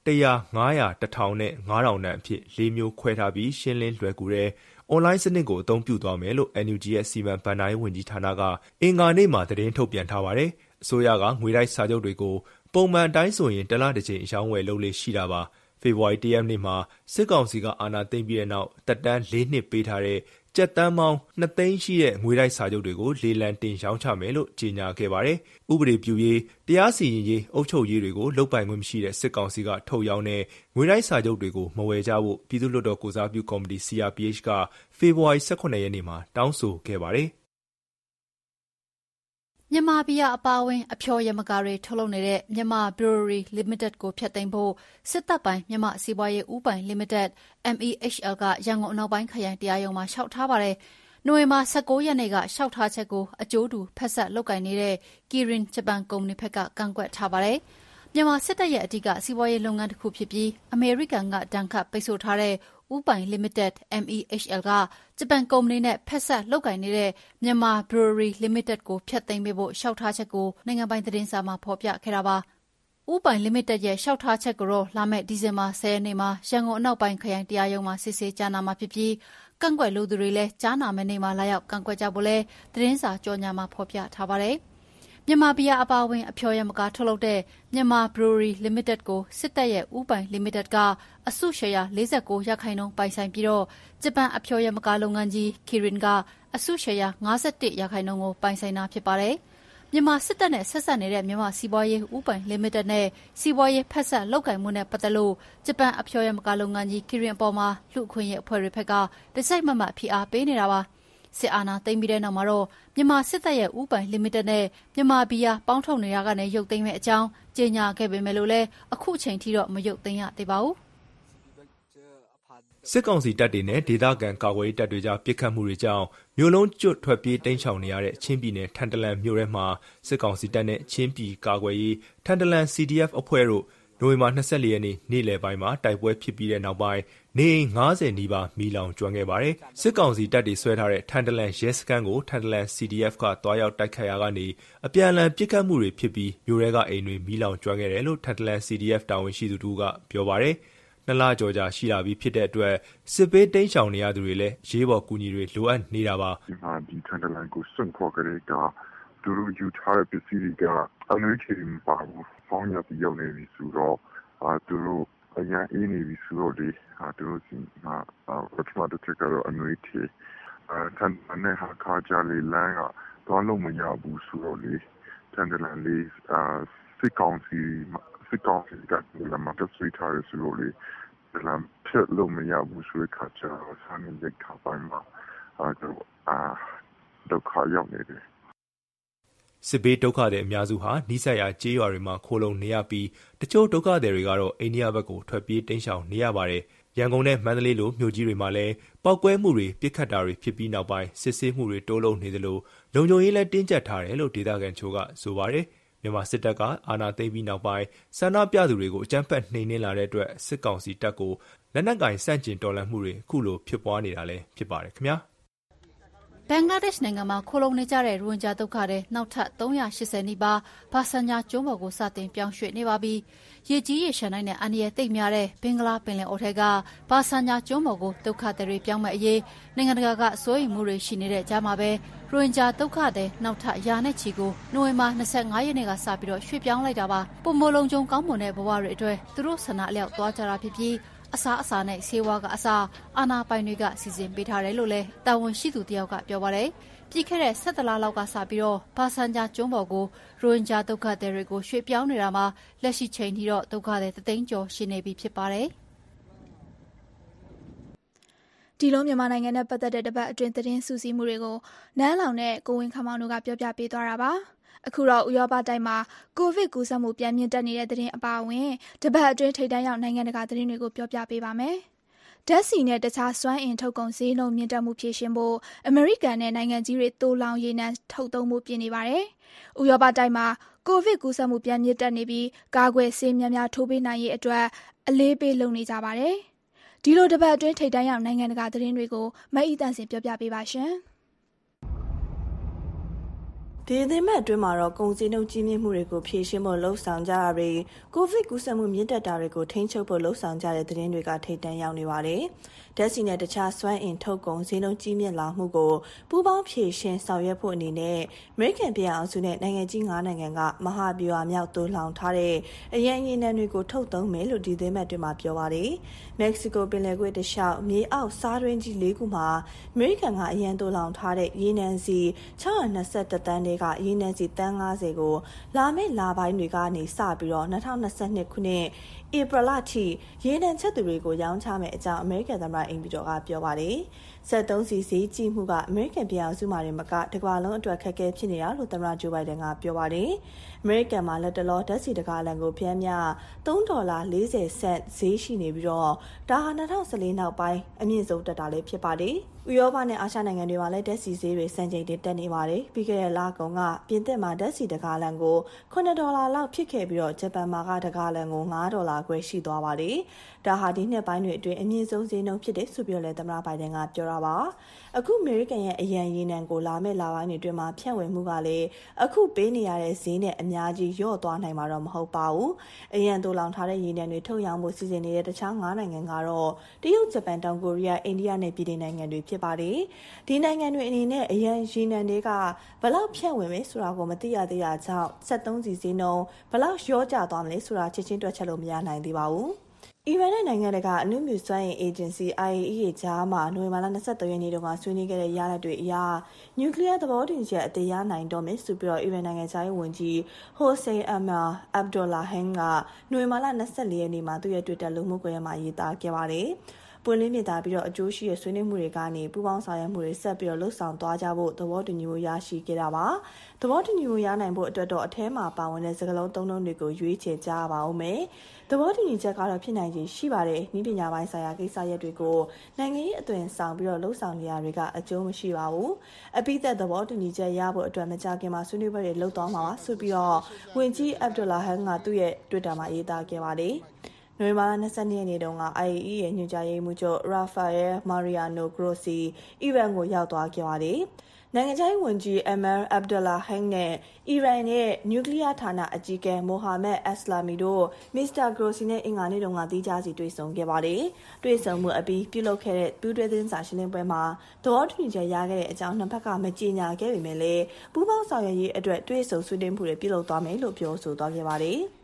တရာငါးရာတစ်ထောင်နဲ့ငါးထောင်တန်အဖြစ်လေးမျိုးခွဲထားပြီးရှင်းလင်းလွယ်ကူတဲ့အွန်လိုင်းစနစ်ကိုအသုံးပြုသွားမယ်လို့ အန် ယူ ဂျီ ရဲ့စီမံဘဏ္ဍာရေးဝန်ကြီးဌာနကအင်္ဂါနေ့မှာသတင်းထုတ်ပြန်ထားပါတယ်။အစိုးရကငွေတိုက်စာချုပ်တွေကိုပုံမှန်အတိုင်းဆိုရင်တလတစ်ကြိမ်အရောင်းဝယ်လုပ်လေ့ရှိတာပါ။ဖေဖော်ဝါရီလတစ်ရက်နေ့မှာစစ်ကောင်စီကအာဏာသိမ်းပြီးတဲ့နောက်တက်တန်းလေးနှစ်ပေးထားတဲ့ကျပ်တန်းပေါင်းနှစ်သိန်းရှိတဲ့ငွေတိုက်စာချုပ်တွေကိုလေလံတင်ရောင်းချမယ်လို့ကြေညာခဲ့ပါတယ်။ဥပဒေပြုရေးတရားစီရင်ရေးအုပ်ချုပ်ရေးတွေကိုလုပ်ပိုင်ခွင့်မရှိတဲ့စစ်ကောင်စီကထုတ်ရောင်းတဲ့ငွေတိုက်စာချုပ်တွေကိုမဝယ်ကြဖို့ပြည်သူ့လွှတ်တော်ကိုစားပြုကော်မတီ စီ အာร์ พี เอช ကဖေဖော်ဝါရီလ ၁၇ ရက်နေ့မှာတောင်းဆိုခဲ့ပါတယ်။မြန်မာဘီယာအပါအဝင်အဖျော်ယမကာတွေထုတ်လုပ်နေတဲ့မြန်မာ Brewery Limited ကိုဖျက်သိမ်းဖို့စစ်တပ်ပိုင်းမြန်မာစီးပွားရေးဦးပိုင် Limited အမ် အီ အက်ချ် အယ်လ် ကရန်ကုန်အနောက်ပိုင်းခရိုင်တရားရုံးမှာလျှောက်ထားပါတယ်။နိုဝင်ဘာ၁၉ရက်နေ့ကလျှောက်ထားချက်ကိုအကျိုးတူဖက်ဆက်လုပ်ကိုင်နေတဲ့ Kirin ဂျပန်ကုမ္ပဏီဘက်ကကန့်ကွက်ထားပါတယ်။မြန်မာစစ်တပ်ရဲ့အဓိကစီးပွားရေးလုပ်ငန်းတစ်ခုဖြစ်ပြီးအမေရိကန်ကဒဏ်ခတ်ပိတ်ဆို့ထားတဲ့ဦးပိုင် Limited အမ် အီ အက်ချ် အယ်လ် ကဂျပန်ကုမ္ပဏီနဲ့ဖက်ဆက်လုပ်ကိုင်နေတဲ့မြန်မာ Brewery Limited ကိုဖျက်သိမ်းပေးဖို့လျှောက်ထားချက်ကိုနိုင်ငံပိုင်သတင်းစာမှာဖော်ပြခဲ့တာပါ။ဦးပိုင် Limited ရဲ့လျှောက်ထားချက်ကိုတော့လာမယ့်ဒီဇင်ဘာ၁၀ရက်နေ့မှာရန်ကုန်အနောက်ပိုင်းခရိုင်တရားရုံးမှာစစ်ဆေးကြားနာမှာဖြစ်ပြီးကန့်ကွက်လူသူတွေလည်းကြားနာမယ့်နေ့မှာလာရောက်ကန့်ကွက်ကြဖို့လဲသတင်းစာကြော်ညာမှာဖော်ပြထားပါတယ်။မြန်မာဘီယာအပါအဝင်အဖျော်ယမကာထုတ်လုပ်တဲ့မြန်မာ Brewery Limited ကိုစစ်တပ်ရဲ့ဦးပိုင် Limited ကအစုရှယ်ယာ၄၉ရာခိုင်နှုန်းပိုင်ဆိုင်ပြီးတော့ဂျပန်အဖျော်ယမကာလုပ်ငန်းကြီး Kirin ကအစုရှယ်ယာ၅၁ရာခိုင်နှုန်းကိုပိုင်ဆိုင်တာဖြစ်ပါတယ်။မြန်မာစစ်တပ်နဲ့ဆက်ဆက်နေတဲ့မြန်မာစီးပွားရေးဦးပိုင် Limited နဲ့စီးပွားရေးဖက်ဆက်လုပ်ကိုင်မှုနဲ့ပတ်သက်လို့ဂျပန်အဖျော်ယမကာလုပ်ငန်းကြီး Kirin အပေါ်မှာလူအခွင့်အရေးအဖွဲ့တွေဘက်ကတစိုက်မမတ်ဖိအားပေးနေတာပါ။စစ်အာဏာသိမ်းပြီးတဲ့နောက်မှာတော့မြန်မာစစ်တပ်ရဲ့ဦးပိုင် Limited နဲ့မြန်မာဘီယာပေါင်းထုတ်နေတာကနေရုပ်သိမ်းမဲ့အကြောင်းကြေညာခဲ့ပေမဲ့လို့လည်းအခုချိန်ထိတော့မရုပ်သိမ်းရသေးပါဘူး။စစ်ကောင်စီတပ်တွေနဲ့ဒေသခံကာကွယ်ရေးတပ်တွေကြားပစ်ခတ်မှုတွေကြောင့်မြို့လုံးကျွတ်ထွက်ပြေးတိမ်းရှောင်နေရတဲ့ချင်းပြည်နယ်ထန်တလန်မြို့ထဲမှာစစ်ကောင်စီတပ်နဲ့ချင်းပြည်ကာကွယ်ရေးထန်တလန် စီ ဒီ အက်ဖ် အဖွဲ့တို့နိုဝင်ဘာ၂၄ရက်နေ့နေ့လယ်ပိုင်းမှာတိုက်ပွဲဖြစ်ပြီးတဲ့နောက်ပိုင်းနေအိမ်၅၀နီးပါးမီးလောင်ကျွမ်းခဲ့ပါတယ်။စစ်ကောင်စီတပ်တွေဆွဲထားတဲ့ထန်တလန်ရဲစခန်းကိုထန်တလန် စီ ဒီ အက်ဖ် ကတွားရောက်တိုက်ခိုက်ရာကနေအပြန်အလှန်ပစ်ခတ်မှုတွေဖြစ်ပြီးမြို့ထဲကအိမ်တွေမီးလောင်ကျွမ်းခဲ့တယ်လို့ထန်တလန် စီ ဒီ အက်ဖ် တာဝန်ရှိသူတို့ကပြောပါတယ်။နှစ်လကျော်ကြာရှိလာပြီးဖြစ်တဲ့အတွက်စစ်ပေးတိမ်းရှောင်နေရသူတွေလည်းရေးပေါ်ကူညီတွေလိုအပ်နေတာပါ။ဒီမှာဒီထန်တလန်ကိုစွန့်ခွာကြတဲ့ကသူတို့ယူထားတဲ့ပစ္စည်းတွေကအနွေးချေမပါဘူး။ဖောင်းရပြီးရောက်နေပြီဆိုတော့အာသူတို့အရင်အင်းနေပြီဆိုတော့လေအာသူတို့စီမှာပထမတစ်ချက်ကတော့အနွေးချေအာထန်တလန်နဲ့ဟာခါကြလေးလမ်းကတော့လုံးမရဘူးဆိုတော့လေထန်တလန်လေးအာစစ်ကောင်စီစစ်ကောင်စီကလည်းမတဆွေးထားရဆိုလို့လေလမ်းဖြတ်လို့မရဘူးဆိုတဲ့ခါကျတော့ဆန်းနေတဲ့ခါပိုင်းမှာအာတော့အာဒုက္ခရောက်နေတယ်စစ်ဘေးဒုက္ခသည်အများစုဟာနီးစပ်ရာကျေးရွာတွေမှာခိုလုံနေရပြီးတချို့ဒုက္ခသည်တွေကတော့အိန္ဒိယဘက်ကိုထွက်ပြေးတိမ်းရှောင်နေရပါတယ်။ရန်ကုန်နဲ့မန္တလေးလိုမြို့ကြီးတွေမှာလည်းပောက်ကွဲမှုတွေပစ်ခတ်တာတွေဖြစ်ပြီးနောက်ပိုင်းစစ်ဆေးမှုတွေတိုးလုံးနေသလိုလုံခြုံရေးလည်းတင်းကျပ်ထားတယ်လို့ဒေသခံချို့ကဆိုပါတယ်။မြန်မာစစ်တပ်ကအာဏာသိမ်းပြီးနောက်ပိုင်းဆန္ဒပြသူတွေကိုအကြမ်းဖက်နှိမ်နင်းလာတဲ့အတွက်စစ်ကောင်စီတပ်ကိုလက်နက်ကင်ဆန့်ကျင်တော်လှန်မှုတွေအခုလိုဖြစ်ပွားနေတာလည်းဖြစ်ပါတယ်ခင်ဗျာ။ဘင်္ဂလားဒေ့ရှ်နိုင်ငံမှာခိုလုံနေကြတဲ့ရိုဟင်ဂျာဒုက္ခတွေနောက်ထပ်၃၈၀နီးပါးဘာဆန်ချာကျွန်းပေါ်ကိုစတင်ပြောင်းရွှေ့နေပါပြီ။ရေကြီးရေရှမ်းနိုင်တဲ့အန္တရာယ်သိပ်များတဲ့ဘင်္ဂလားပင်လယ်အော်ထဲကဘာဆန်ချာကျွန်းပေါ်ကိုဒုက္ခတွေပြောင်းမဲ့အရေးနိုင်ငံတကာကစိုးရိမ်မှုတွေရှိနေတဲ့ကြားမှာပဲရိုဟင်ဂျာဒုက္ခတွေနောက်ထပ်ရာနဲ့ချီကိုနိုဝင်ဘာ၂၅ရက်နေ့ကစပြီးတော့ရွှေ့ပြောင်းလိုက်တာပါ။ပုံမလုံးကျုံကောင်းမွန်တဲ့ဘဝတွေအတွက်သူတို့ဆန္ဒအလျောက်သွားကြတာဖြစ်ပြီးအစားအစာနဲ့ဆေးဝါးကအစားအာနာပိုင်တွေကစီစဉ်ပေးထားတယ်လို့လည်းတာဝန်ရှိသူတယောက်ကပြောပါတယ်။ပြီးခဲ့တဲ့၁၇လလောက်ကစပြီးတော့ဘာဆန်ချာကျွန်းပေါ်ကိုရိုဟင်ဂျာဒုက္ခသည်တွေကိုရွှေ့ပြောင်းနေတာမှာလက်ရှိချိန်ထိတော့ဒုက္ခသည်တသိန်းကျော်ရှိနေပြီဖြစ်ပါတယ်။ဒီလိုမြန်မာနိုင်ငံနဲ့ပတ်သက်တဲ့တပတ်အတွင်းသတင်းစုစည်းမှုတွေကိုနန်းလောင်နဲ့ကိုဝင်းခမောင်တို့ကပြောပြပေးသွားတာပါ။အခုတော့ဥရောပတိုင်းမှာကိုဗစ်ကူးစက်မှုပြန်မြင့်တက်နေတဲ့သတင်းအပါအဝင်တပတ်အတွင်းထိပ်တန်းရောက်နိုင်ငံတကာသတင်းတွေကိုပြောပြပေးပါမယ်။ဓာတ်ဆီနဲ့တခြားစွမ်းအင်ထုတ်ကုန်ဈေးနှုန်းမြင့်တက်မှုဖြေရှင်းဖို့အမေရိကန်နဲ့နိုင်ငံကြီးတွေတိုးလောင်ရေနံထုတ်သုံးမှုပြင်နေပါတယ်။ဥရောပတိုင်းမှာကိုဗစ်ကူးစက်မှုပြန်မြင့်တက်နေပြီးကာကွယ်ဆေးများများထိုးပေးနိုင်ရေးအတွက်အလေးပေးလုပ်နေကြပါတယ်။ဒီလိုတပတ်အတွင်းထိပ်တန်းရောက်နိုင်ငံတကာသတင်းတွေကိုမအီတန်စင်ပြောပြပေးပါရှင်။ဒီသင်းမဲ့အတွင်းမှာတော့ကုန်စည်နှုန်းကြီးမြင့်မှုတွေကိုဖြေရှင်းဖို့လှုံ့ဆော်ကြတာတွေကိုဗစ်ကူးစက်မှုမြင့်တက်တာတွေကိုထိန်းချုပ်ဖို့လှုံ့ဆော်ကြတဲ့သတင်းတွေကထိပ်တန်းရောက်နေပါတယ်။ဓာတ်ဆီနဲ့တခြားစွမ်းအင်ထုတ်ကုန်ဈေးနှုန်းကြီးမြင့်လာမှုကိုပူးပေါင်းဖြေရှင်းဆောင်ရွက်ဖို့အနေနဲ့အမေရိကန်ပြည်အောင်စုနဲ့နိုင်ငံကြီး၅နိုင်ငံကမဟာဗျူဟာမြောက်တိုးလှောင်ထားတဲ့အရန်ရည်နံတွေကိုထုတ်သုံးမယ်လို့ဒီသင်းမဲ့အတွင်းမှာပြောပါတယ်။မက္ကဆီကိုပင်လယ်ကွေ့တစ်လျှောက်မြေအောက်စားတွင်းကြီးလေးခုမှာအမေရိကန်ကအရန်တိုးလှောင်ထားတဲ့ရည်နံစီ၆၂၁တန်းတွေကရည်နံစီတန်း၅၀ကိုလာမယ့်လပိုင်းတွေကနေစပြီးတော့၂၀၂၂ခုနှစ်ဧပြီလထိရေနံချက်သူတွေကိုရောင်းချမယ်အကြောင်းအမေရိကန်သမ္မတအိမ်ဖြူတော်ကပြောပါတယ်။စက်သုံးစီဈေးကြီးမှုကအမေရိကန်ပြည်အောင်စုမှာတွေမကတကမ္ဘာလုံးအတွက်ခက်ခဲဖြစ်နေတာလို့သမ္မတဂျိုးဘိုင်ဒန်ကပြောပါတယ်။အမေရိကန်မှာလက်တလောဓာတ်ဆီတကားလန်ကိုဖျမ်းမြသုံးဒေါ်လာ၄၀ဆင့်ဈေးရှိနေပြီးတော့ဒါဟာ၂၀၁၄နောက်ပိုင်းအမြင့်ဆုံးတက်တာလည်းဖြစ်ပါတယ်။ဥရောပနဲ့အာရှနိုင်ငံတွေမှာလည်းဓာတ်ဆီဈေးတွေစံချိန်တင်တက်နေပါတယ်။ပြီးခဲ့တဲ့လကုန်ကပြင်သစ်မှာဓာတ်ဆီတကားလန်ကိုခုနှစ်ဒေါ်လာလောက်ဖြစ်ခဲ့ပြီးတော့ဂျပန်မှာကတကားလန်ကို၅ဒေါ်လာခွဲရှိသွားပါတယ်။ဒါဟာဒီနှစ်ပိုင်းတွေအတွင်းအမြင့်ဆုံးဈေးနှုန်းဖြစ်တဲ့ဆိုပြီးလည်းသမ္မတဘိုင်ဒန်ကပြောတာပါ။အခုအမေရိကန်ရဲ့အရန်ရည်နံကိုလာမယ့်လပိုင်းတွေအတွင်းမှာဖြန့်ဝေမှုကလည်းအခုပေးနေရတဲ့ဈေးနဲ့အများကြီးလျော့သွားနိုင်မှာတော့မဟုတ်ပါဘူး။အရန်တိုးလောင်ထားတဲ့ရည်နံတွေထုတ်ရောင်းဖို့စီစဉ်နေတဲ့တခြား၅နိုင်ငံကတော့တရုတ်၊ဂျပန်၊တောင်ကိုရီးယား၊အိန္ဒိယနဲ့ပြည်ထောင်နိုင်ငံတွေဖြစ်ပါတယ်။ဒီနိုင်ငံတွေအနေနဲ့အရန်ရည်နံတွေကဘယ်လောက်ဖြန့်ဝေမယ်ဆိုတာကိုမသိရသေးတာကြောင့်စက်သုံးစီဈေးနှုန်းဘယ်လောက်လျော့ကျသွားမလဲဆိုတာချက်ချင်းတွက်ချက်လို့မရနိုင်သေးပါဘူး။အီရန်နဲ့နိုင်ငံတကာအနုမြူစွမ်းအင်အေဂျင်စီ I A E A ကြားမှာနိုဝင်ဘာလ၂၃ရက်နေ့တုန်းကဆွေးနွေးခဲ့တဲ့ရလဒ်တွေအရနျူကလ িয়ার သဘောတူညီချက်အသေးရနိုင်တော့မယ်ဆိုပြီးတော့အီရန်နိုင်ငံခြားရေးဝန်ကြီးဟိုစိန်အမာအဗ်ဒူလာဟန်ကနိုဝင်ဘာလ၂၄ရက်နေ့မှာသူ့ရဲ့ Twitter လူမှုကွန်ရက်မှာရေးသားခဲ့ပါတယ်။ပွင့်လင်းမြင်သာပြီးတော့အကျိုးရှိတဲ့ဆွေးနွေးမှုတွေကနေပူးပေါင်းဆောင်ရွက်မှုတွေဆက်ပြီးတော့လှုပ်ဆောင်သွားကြဖို့သဘောတူညီမှုရရှိခဲ့တာပါ။သဘောတူညီမှုရနိုင်ဖို့အတွက်တော့အထဲမှာပါဝင်တဲ့စကားလုံးသုံးလုံးတွေကိုရွေးချယ်ကြရပါဦးမယ်။သဘောတူညီချက်ကတော့ဖြစ်နိုင်ခြေရှိပါတယ်။နည်းပညာပိုင်းဆိုင်ရာကိစ္စရပ်တွေကိုနိုင်ငံရေးအသွင်ဆောင်ပြီးတော့လှုပ်ဆောင်နေရတွေကအကျိုးမရှိပါဘူး။အပိသက်သဘောတူညီချက်ရဖို့အတွက်မကြာခင်မှာဆွေးနွေးပွဲတွေလှုပ်သွားမှာပါဆိုပြီးတော့ဝန်ကြီးအဗ်ဒူလာဟန်ကသူ့ရဲ့ Twitter မှာရေးသားခဲ့ပါတယ်။နိုဝင်ဘာလ၂၂ရက်နေ့တုန်းက I A E A ရဲ့ညွှန်ကြားရေးမှူးချုပ်ရာဖာယဲမာရီယာနိုဂရိုစီအီရန်ကိုရောက်သွားခဲ့ပါတယ်။နိုင်ငံခြားရေးဝန်ကြီးအမန်အဗ်ဒူလာဟန်နဲ့အီရန်ရဲ့နျူကလ িয়ার ဌာနအကြီးအကဲမိုဟာမက်အက်စလာမီတို့မစ္စတာဂရိုစီနဲ့အင်္ဂါနေ့တုန်းကတီးခြားစီတွေ့ဆုံခဲ့ပါတယ်။တွေ့ဆုံမှုအပြီးပြုလုပ်ခဲ့တဲ့ပူးတွဲသတင်းစာရှင်းလင်းပွဲမှာသဘောတူညီချက်ရခဲ့တဲ့အကြောင်းနှစ်ဖက်ကမကြေညာခဲ့ပေမဲ့လည်းပူးပေါင်းဆောင်ရွက်ရေးအတွက်တွေ့ဆုံဆွေးနွေးမှုတွေပြုလုပ်သွားမယ်လို့ပြောဆိုသွားခဲ့ပါတယ်။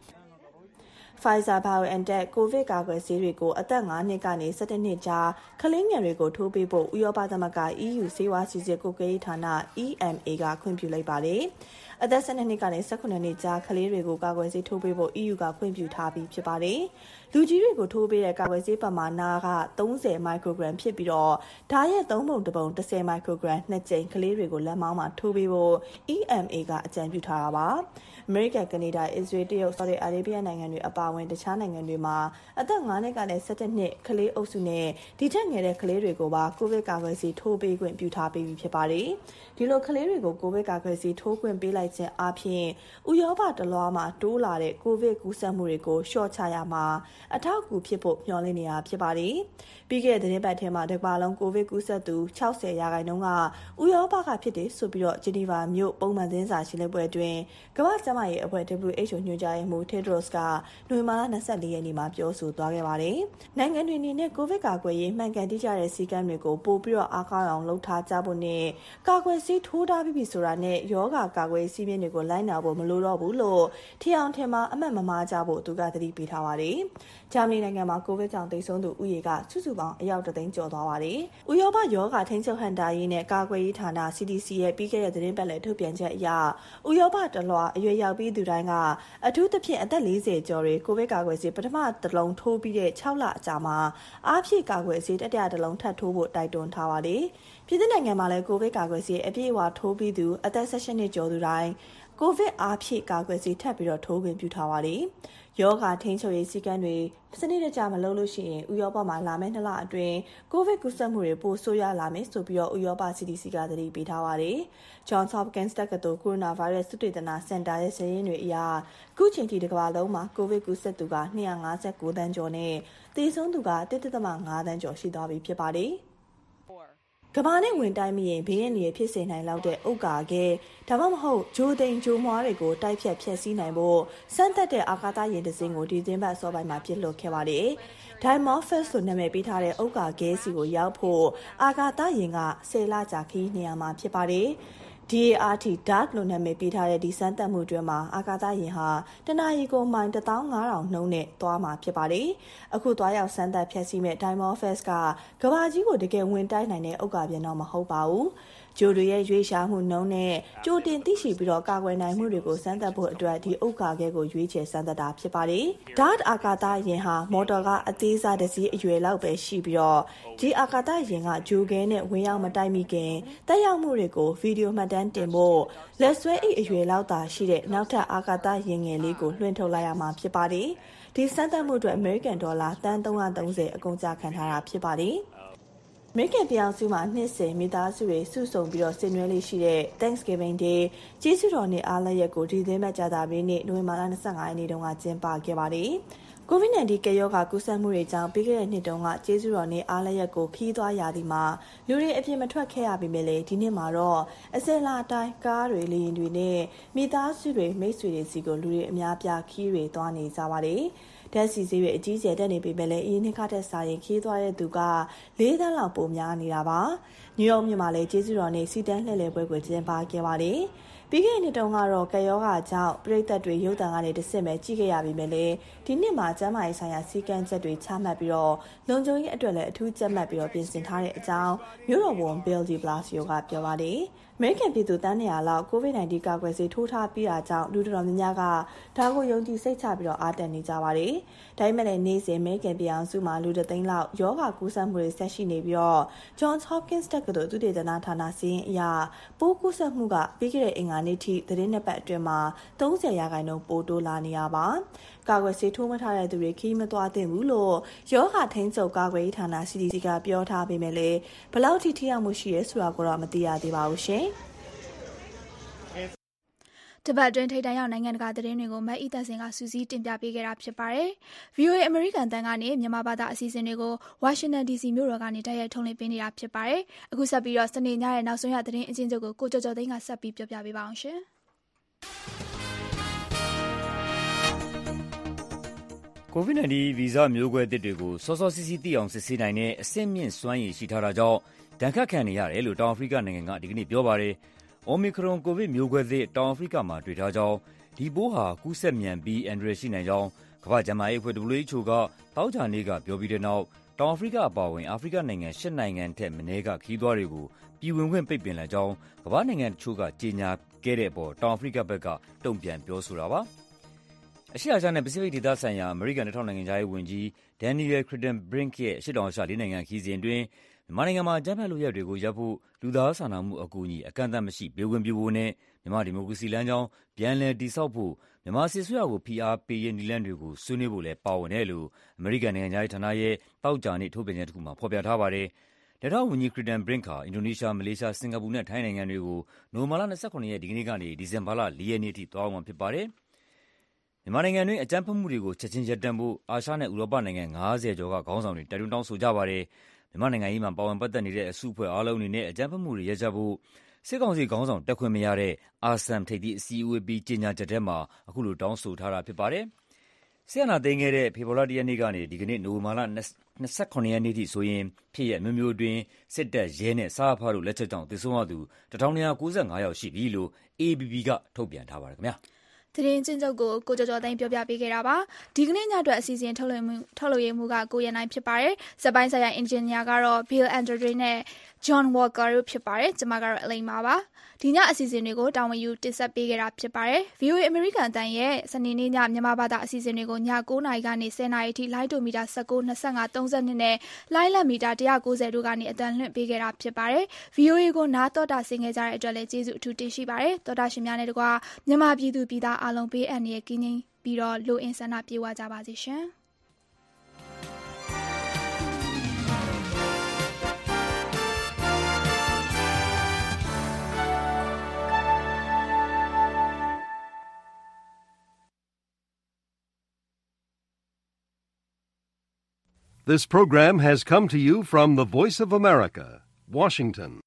Pfizer BioNTech ကိုဗစ်ကာကွယ်ဆေးတွေကိုအသက်၅နှစ်ကနေ၁၁နှစ်ကြားကလေးငယ်တွေကိုထိုးပေးဖို့ဥရောပသမဂ္ဂ E U ဆေးဝါးစီစစ်ကွပ်ကဲရေးဌာန E M A ကခွင့်ပြုလိုက်ပါတယ်။အသက်၁၂နှစ်ကနေ၁၈နှစ်ကြားကလေးတွေကိုကာကွယ်ဆေးထိုးပေးဖို့ E U ကခွင့်ပြုထားပြီးဖြစ်ပါတယ်။လူကြီးတွေကိုထိုးပေးတဲ့ကာကွယ်ဆေးပမာဏက၃၀မိုက်ခရိုဂရမ်ဖြစ်ပြီးတော့ဒါရဲ့သုံးပုံတစ်ပုံ၁၀မိုက်ခရိုဂရမ်နှစ်ကြိမ်ကလေးတွေကိုလက်မောင်းမှာထိုးပေးဖို့ E M A ကအကြံပြုထားတာပါ။အမေရိကန်၊ကနေဒါ၊အစ္စရေး၊တရုတ်၊ဆော်ဒီအာရေဗျနိုင်ငံတွေအပါအဝင်တခြားနိုင်ငံတွေမှာအသက်၅နှစ်ကနေ၁၁နှစ်ကလေးအုပ်စုနဲ့ဒီထက်ငယ်တဲ့ကလေးတွေကိုပါကိုဗစ်ကာကွယ်ဆေးထိုးပေးခွင့်ပြုထားပြီးဖြစ်ပါတယ်။ဒီလိုကလေးတွေကိုကိုဗစ်ကာကွယ်ဆေးထိုးခွင့်ပေးလိုက်ခြင်းအပြင်ဥရောပတလွှားမှာတိုးလာတဲ့ကိုဗစ်ကူးစက်မှုတွေကိုလျှော့ချရမှာအထောက်အကူဖြစ်ဖို့မျှော်လင့်နေတာဖြစ်ပါတယ်။ပြီးခဲ့တဲ့သတင်းပတ်ထဲမှာတကမ္ဘာလုံးကိုဗစ်ကူးစက်သူ၆၀ရာခိုင်နှုန်းကဥရောပကဖြစ်တယ်ဆိုပြီးတော့ဂျီနီဗာမြို့ပုံမှန်သတင်းစာရှင်းလင်းပွဲအတွင်းကမ္ဘာ့ကျန်းမာရေးအဖွဲ့ W H O ညွှန်ကြားရေးမှူး Tedros ကနိုဝင်ဘာလ၂၄ရက်နေ့မှာပြောဆိုသွားခဲ့ပါတယ်။နိုင်ငံတွေအနေနဲ့ကိုဗစ်ကာကွယ်ရေးမှန်ကန်တိကျတဲ့စည်းကမ်းတွေကိုပို့ပြီးတော့အားကောင်းအောင်လုပ်ထားကြဖို့နဲ့ကာကွယ်ဆေးထိုးထားပြီးပြီဆိုတာနဲ့ယောဂကာကွယ်စည်းမျဉ်းတွေကိုလိုက်နာဖို့မလိုတော့ဘူးလို့ထီအောင်ထင်မှာအမှတ်မမှားကြဖို့သူကသတိပေးထားပါတယ်။ဂျာမနီနိုင်ငံမှာကိုဗစ်ကြောင့်သေဆုံးသူဥယေကစုစုပေါင်းအယောက်တသိန်းကျော်သွားပါတယ်။ဥရောပယောဂထိန်းချုပ်ဟန်တာရေးနဲ့ကာကွယ်ရေးဌာန C D C ရဲ့ပြီးခဲ့တဲ့သတင်းပတ်လည်ထုတ်ပြန်ချက်အရဥရောပတလွှာအရွယ်ရောက်ပြီးသူတိုင်းကအထူးသဖြင့်အသက်၄၀ကျော်တွေကိုဗစ်ကာကွယ်ဆေးပထမတစ်လုံးထိုးပြီးတဲ့၆လအကြာမှာအားဖြည့်ကာကွယ်ဆေးတတိယတစ်လုံးထပ်ထိုးဖို့တိုက်တွန်းထားပါတယ်။ပြည်သူ့နိုင်ငံမှာလည်းကိုဗစ်ကာကွယ်ဆေးအပြည့်အဝထိုးပြီးသူအသက်၁၈နှစ်ကျော်သူတိုင်းကိုဗစ်အားဖြည့်ကာကွယ်ဆေးထပ်ပြီးတော့ထိုးခွင့်ပြုထားပါတယ်။ယောဂထိန်းချုပ်ရေးစည်းကမ်းတွေစနစ်တကျမလုပ်လို့ရှိရင်ဥရောပမှာလာမယ့်နှစ်လအတွင်းကိုဗစ်ကူးစက်မှုတွေပိုဆိုးရွားလာမယ်ဆိုပြီးတော့ဥရောပ C D C ကသတိပေးထားပါတယ်။ Johns Hopkins တက္ကသိုလ်ကိုရိုနာဗိုင်းရပ်စ်သုတေသနစင်တာရဲ့စာရင်းတွေအရအခုချိန်ထိတစ်ကမ္ဘာလုံးမှာကိုဗစ်ကူးစက်သူက၂၅၉သန်းကျော်နဲ့သေဆုံးသူက၁.၅သန်းကျော်ရှိသွားပြီဖြစ်ပါတယ်။ကဘာနဲ့ဝင်တိုင်းမိရင်ဘေးရန်တွေဖြစ်စေနိုင်လောက်တဲ့အုတ်ကာခဲဒါမှမဟုတ်ဂျိုသိန်ဂျိုမွားတွေကိုတိုက်ဖြတ်ဖျက်ဆီးနိုင်ဖို့စမ်းသပ်တဲ့အာကာသယာဉ်တစ်စင်းကိုဒီသင်းပတ်စောပိုင်းမှာပြစ်လွတ်ခဲ့ပါတယ်။ Dimorphos ဆိုနာမည်ပေးထားတဲ့အုတ်ကာခဲစီကိုရောက်ဖို့အာကာသယာဉ်ကဆယ်လကြာခရီးနေရာမှာဖြစ်ပါတယ်။ DART DART လို့နာမည်ပေးထားတဲ့ဒီစမ်းသပ်မှုတွင်မှာအာကာသယာဉ်ဟာတနအီကိုမိုင်တစ်သောင်းငါးထောင်နှုန်းနဲ့သွားမှာဖြစ်ပါတယ်။အခုသွားရောက်စမ်းသပ်ဖျက်ဆီးမဲ့ Dimorphos ကကမ္ဘာကြီးကိုတကယ်ဝင်တိုက်နိုင်တဲ့အုတ်ကာပြန်တော့မဟုတ်ပါဘူး။ဂျိုတွေရဲ့ရွေးရှားမှုနှုန်းနဲ့ကြိုတင်သိရှိပြီးတော့ကာကွယ်နိုင်မှုတွေကိုစမ်းသပ်ဖို့အတွက်ဒီအုတ်ကာခဲကိုရွေးချယ်စမ်းသပ်တာဖြစ်ပါတယ်။ DART အာကာသယာဉ်ဟာမော်တော်ကအသေးစားတစ်စီးအရွယ်လောက်ပဲရှိပြီးတော့ဒီအာကာသယာဉ်ကဂျိုခဲနဲ့ဝင်ရောက်မတိုက်မိခင်တက်ရောက်မှုတွေကိုဗီဒီယိုမှတ်တမ်းတင်ဖို့လက်ဆွဲအိတ်အရွယ်လောက်သာရှိတဲ့နောက်ထပ်အာကာသယာဉ်ငယ်လေးကိုလွှင့်ထုတ်လိုက်ရမှာဖြစ်ပါတယ်။ဒီစမ်းသပ်မှုအတွက်အမေရိကန်ဒေါ်လာသန်းသုံးရာသုံးဆယ်အကုန်အကျခံထားတာဖြစ်ပါတယ်။အမေရိကန်ပြည်အောင်စုမှာနှစ်စဉ်မိသားစုတွေစုဆုံပြီးတော့ဆင်နွှဲလေးရှိတဲ့ Thanksgiving Day ကျေးဇူးတော်နေ့အားလပ်ရက်ကိုဒီသင်းပတ်ကြာတာပြီးနေ့နိုဝင်ဘာလ၂၅ရက်နေ့တုန်းကကျင်းပခဲ့ပါတယ်။ ကိုဗစ် ၁၉ ကပ်ရောဂါကူးစက်မှုတွေကြောင့်ပြီးခဲ့တဲ့နှစ်တုန်းကကျေးဇူးတော်နေ့အားလပ်ရက်ကိုခီးသွားရာသီမှာလူတွေအပြင်မထွက်ခဲ့ရပေမဲ့လည်းဒီနှစ်မှာတော့အစင်လာတိုင်းကားတွေလေယာဉ်တွေနဲ့မိသားစုတွေမိတ်ဆွေတွေစီကိုလူတွေအများပြားခီးတွေသွားနေကြပါတယ်။ဓာတ်ဆီဈေးတွေအကြီးကျယ်တက်နေပေမဲ့လည်းအရင်နှစ်ကထက်စာရင်ခီးသွားတဲ့သူက၄သန်းလောက်ပိုများနေတာပါ။နယူးယောက်မြို့မှာလည်းကျေးဇူးတော်နေ့စီတန်းလှည့်လည်ပွဲကိုကျင်းပခဲ့ပါတယ်။ပြီးခဲ့တဲ့နှစ်တုန်းကတော့ကပ်ရောဂါကြောင့်ပြည်သက်တွေရုပ်သံကနေတစ်ဆင့်ပဲကြည့်ခဲ့ရပြီးမယ်လေဒီနှစ်မှာကျန်းမာရေးဆိုင်ရာစီကံချက်တွေချမှတ်ပြီးတော့လုံခြုံရေးအတွက်လည်းအထူးကြက်မှတ်ပြီးတော့ပြင်ဆင်ထားတဲ့အကြောင်းမြို့တော်ဝန် Bill de Blasio ကပြောပါတယ်။ အမေရိကန်ပြည်သူတန်းနေရာလောက်ကိုဗစ် ၁၉ ကာကွယ်ဆေးထိုးထားပြီးတာကြောင့်လူတော်များများကဒါကိုယုံကြည်စိတ်ချပြီးတော့အားတက်နေကြပါတယ်။ဒါပေမဲ့လည်းနေ့စဉ်အမေရိကန်ပြည်အောင်စုမှာလူတစ်သိန်းလောက်ရောဂါကူးစက်မှုတွေဆက်ရှိနေပြီးတော့ Johns Hopkins တက္ကသိုလ်သုတေသနဌာနစီရင်အရပိုးကူးစက်မှုကပြီးခဲ့တဲ့အင်္ဂါနေ့ထိသတင်းနှစ်ပတ်အတွင်းမှာသုံးဆယ်ရာခိုင်နှုန်းပိုတိုးလာနေရပါ။ကာကွယ်ဆေးထိုးမထားတဲ့သူတွေခီးမသွားသင့်ဘူးလို့ရောဂါထိန်းချုပ်ကာကွယ်ရေးဌာန C D C ကပြောထားပေမဲ့လည်းဘယ်လောက်ထိထိရောက်မှုရှိရဲဆိုတာကိုတော့မသိရသေးပါဘူးရှင်။တပတ်အတွင်းထိပ်တန်းရောက်နိုင်ငံတကာသတင်းတွေကိုမတ်အီသက်စင်ကစူးစီးတင်ပြပေးခဲ့တာဖြစ်ပါတယ်။ V O A အမေရိကန်တန်ကနေမြန်မာဘာသာအစီအစဉ်တွေကိုဝါရှင်တန် D C မြို့တော်ကနေတိုက်ရိုက်ထုတ်လွှင့်ပေးနေတာဖြစ်ပါတယ်။အခုဆက်ပြီးတော့စနေညရဲ့နောက်ဆုံးရသတင်းအချင်းချုပ်ကိုကိုကျော်ကျော်သိန်းကဆက်ပြီးပြောပြပေးပါအောင်ရှင်။ကိုဗစ် ၁၉ ဗီဇမျိုးကွဲသစ်တွေကိုစောစောစီးစီးသိအောင်စစ်ဆေးနိုင်တဲ့အဆင့်မြင့်စွမ်းရည်ရှိထားတာကြောင့်ဒဏ်ခတ်ခံနေရတယ်လို့တောင်အာဖရိကနိုင်ငံကဒီကနေ့ပြောပါတယ်။ Omicron ကိုဗစ်မျိုးကွဲသစ်တောင်အာဖရိကမှာတွေ့ထားကြောင်းဒီပိုးဟာကူးစက်မြန်ပြီးအန္တရာယ်ရှိနိုင်ကြောင်းကမ္ဘာ့ကျန်းမာရေးအဖွဲ့ W H O ကသောကြာနေ့ကပြောပြီးတဲ့နောက်တောင်အာဖရိကအပါအဝင်အာဖရိကနိုင်ငံ၈နိုင်ငံထက်မနည်းကခရီးသွားတွေကိုပြည်ဝင်ခွင့်ပိတ်ပင်လိုက်ကြောင်းကမ္ဘာ့နိုင်ငံတချို့ကကြေညာခဲ့တဲ့အပေါ်တောင်အာဖရိကဘက်ကတုံ့ပြန်ပြောဆိုတာပါ။အရှေ့အာရှနဲ့ပစိဖိတ်ဒေသဆိုင်ရာအမေရိကန်လက်ထောက်နိုင်ငံခြားရေးဝန်ကြီး Daniel Kritenbrink ရဲ့အရှေ့တောင်အာရှလေးနိုင်ငံခရီးစဉ်အတွင်းမြန်မာနိုင်ငံမှာအကြမ်းဖက်လုပ်ရပ်တွေကိုရပ်ဖို့လူသားစာနာမှုအကူအညီအကန့်အသတ်မရှိပေးဝင်ပြုဖို့နဲ့မြန်မာဒီမိုကရေစီလမ်းကြောင်းပြန်လည်တည်ဆောက်ဖို့မြန်မာစစ်အစိုးရကိုဖိအားပေးရေးနည်းလမ်းတွေကိုဆွေးနွေးဖို့လည်းပါဝင်တယ်လို့အမေရိကန်နိုင်ငံခြားရေးဌာနရဲ့သောကြာနေ့ထုတ်ပြန်ချက်တစ်ခုမှာဖော်ပြထားပါတယ်။လက်ထောက်ဝန်ကြီး Kritenbrink ဟာအင်ဒိုနီးရှား၊မလေးရှား၊စင်ကာပူနဲ့ထိုင်းနိုင်ငံတွေကိုနိုဝင်ဘာလ၂၇ရက်ဒီကနေ့ကနေဒီဇင်ဘာလ၄ရက်နေ့ထိသွားရောက်မှာဖြစ်ပါတယ်။မြန်မာနိုင်ငံတွင်းအကြမ်းဖက်မှုတွေကိုချက်ချင်းရပ်တန့်ဖို့အာရှနဲ့ဥရောပနိုင်ငံ၅၀ကျော်ကခေါင်းဆောင်တွေတိုက်တွန်းတောင်းဆိုကြပါတယ်။မြန်မာနိုင်ငံရေးမှာပါဝင်ပတ်သက်နေတဲ့အစုအဖွဲ့အားလုံးအနေနဲ့အကြမ်းဖက်မှုတွေရပ်ကြဖို့စစ်ကောင်စီခေါင်းဆောင်တက်ခွင့်မရတဲ့ အာဆမ်ထိပ်သီးအစည်းအဝေးပြီးကြေညာချက်ထဲမှာအခုလိုတောင်းဆိုထားတာဖြစ်ပါတယ်။စစ်အာဏာသိမ်းခဲ့တဲ့ဖေဖော်ဝါရီလ၁ရက်နေ့ကနေဒီကနေ့နိုဝင်ဘာလ၂၇ရက်နေ့ထိဆိုရင်ဖြစ်ရပ်မျိုးမျိုးအတွင်းစစ်တပ်ရဲနဲ့စရဖတို့လက်ချက်ကြောင့်သေဆုံးရသူတစ်ထောင်၂ရာကိုးဆယ်ငါးယောက်ရှိပြီလို့ A F P ကထုတ်ပြန်ထားပါတယ်ခင်ဗျာ။သတင်းချင်းချုပ်ကိုကိုကျော်ကျော်သိန်းပြောပြပေးခဲ့တာပါဒီကနေ့ညအတွက်အစီအစဉ်ထုတ်လွှင့်မှုထုတ်လွှင့်မှုကကိုရနိုင်ဖြစ်ပါတယ်စက်ပိုင်းဆိုင်ရာအင်ဂျင်နီယာကတော့ Bill Andre နဲ့ John Walker တို့ဖြစ်ပါတယ်ကျွန်မကတော့အလိမ္မာပါဒီညအစီအစဉ်တွေကိုတာဝန်ယူတင်ဆက်ပေးခဲ့တာဖြစ်ပါတယ် V O A အမေရိကန်အတန်ရဲ့စနေနေ့ညမြန်မာဘာသာအစီအစဉ်တွေကိုည၉နာရီကနေ၁၀နာရီထိလိုင်းတိုမီတာ၁၉ ၂၅ ၃၂နဲ့လိုင်းလက်မီတာ၁၉၀တို့ကနေအတန်လွှင့်ပေးခဲ့တာဖြစ်ပါတယ် V O A ကိုနားတော်တာဆင်ခဲ့ကြတဲ့အတွက်လည်းကျေးဇူးအထူးတင်ရှိပါတယ်တော်တာရှင်များနဲ့တကွာမြန်မာပြည်သူပြည်သားအားလုံးဘေးအန္တရာယ်ကင်းပြီးတော့လူအင်ဆန္ဒပြေဝကြပါစေရှင်။ This program has come to you from the Voice of America, Washington.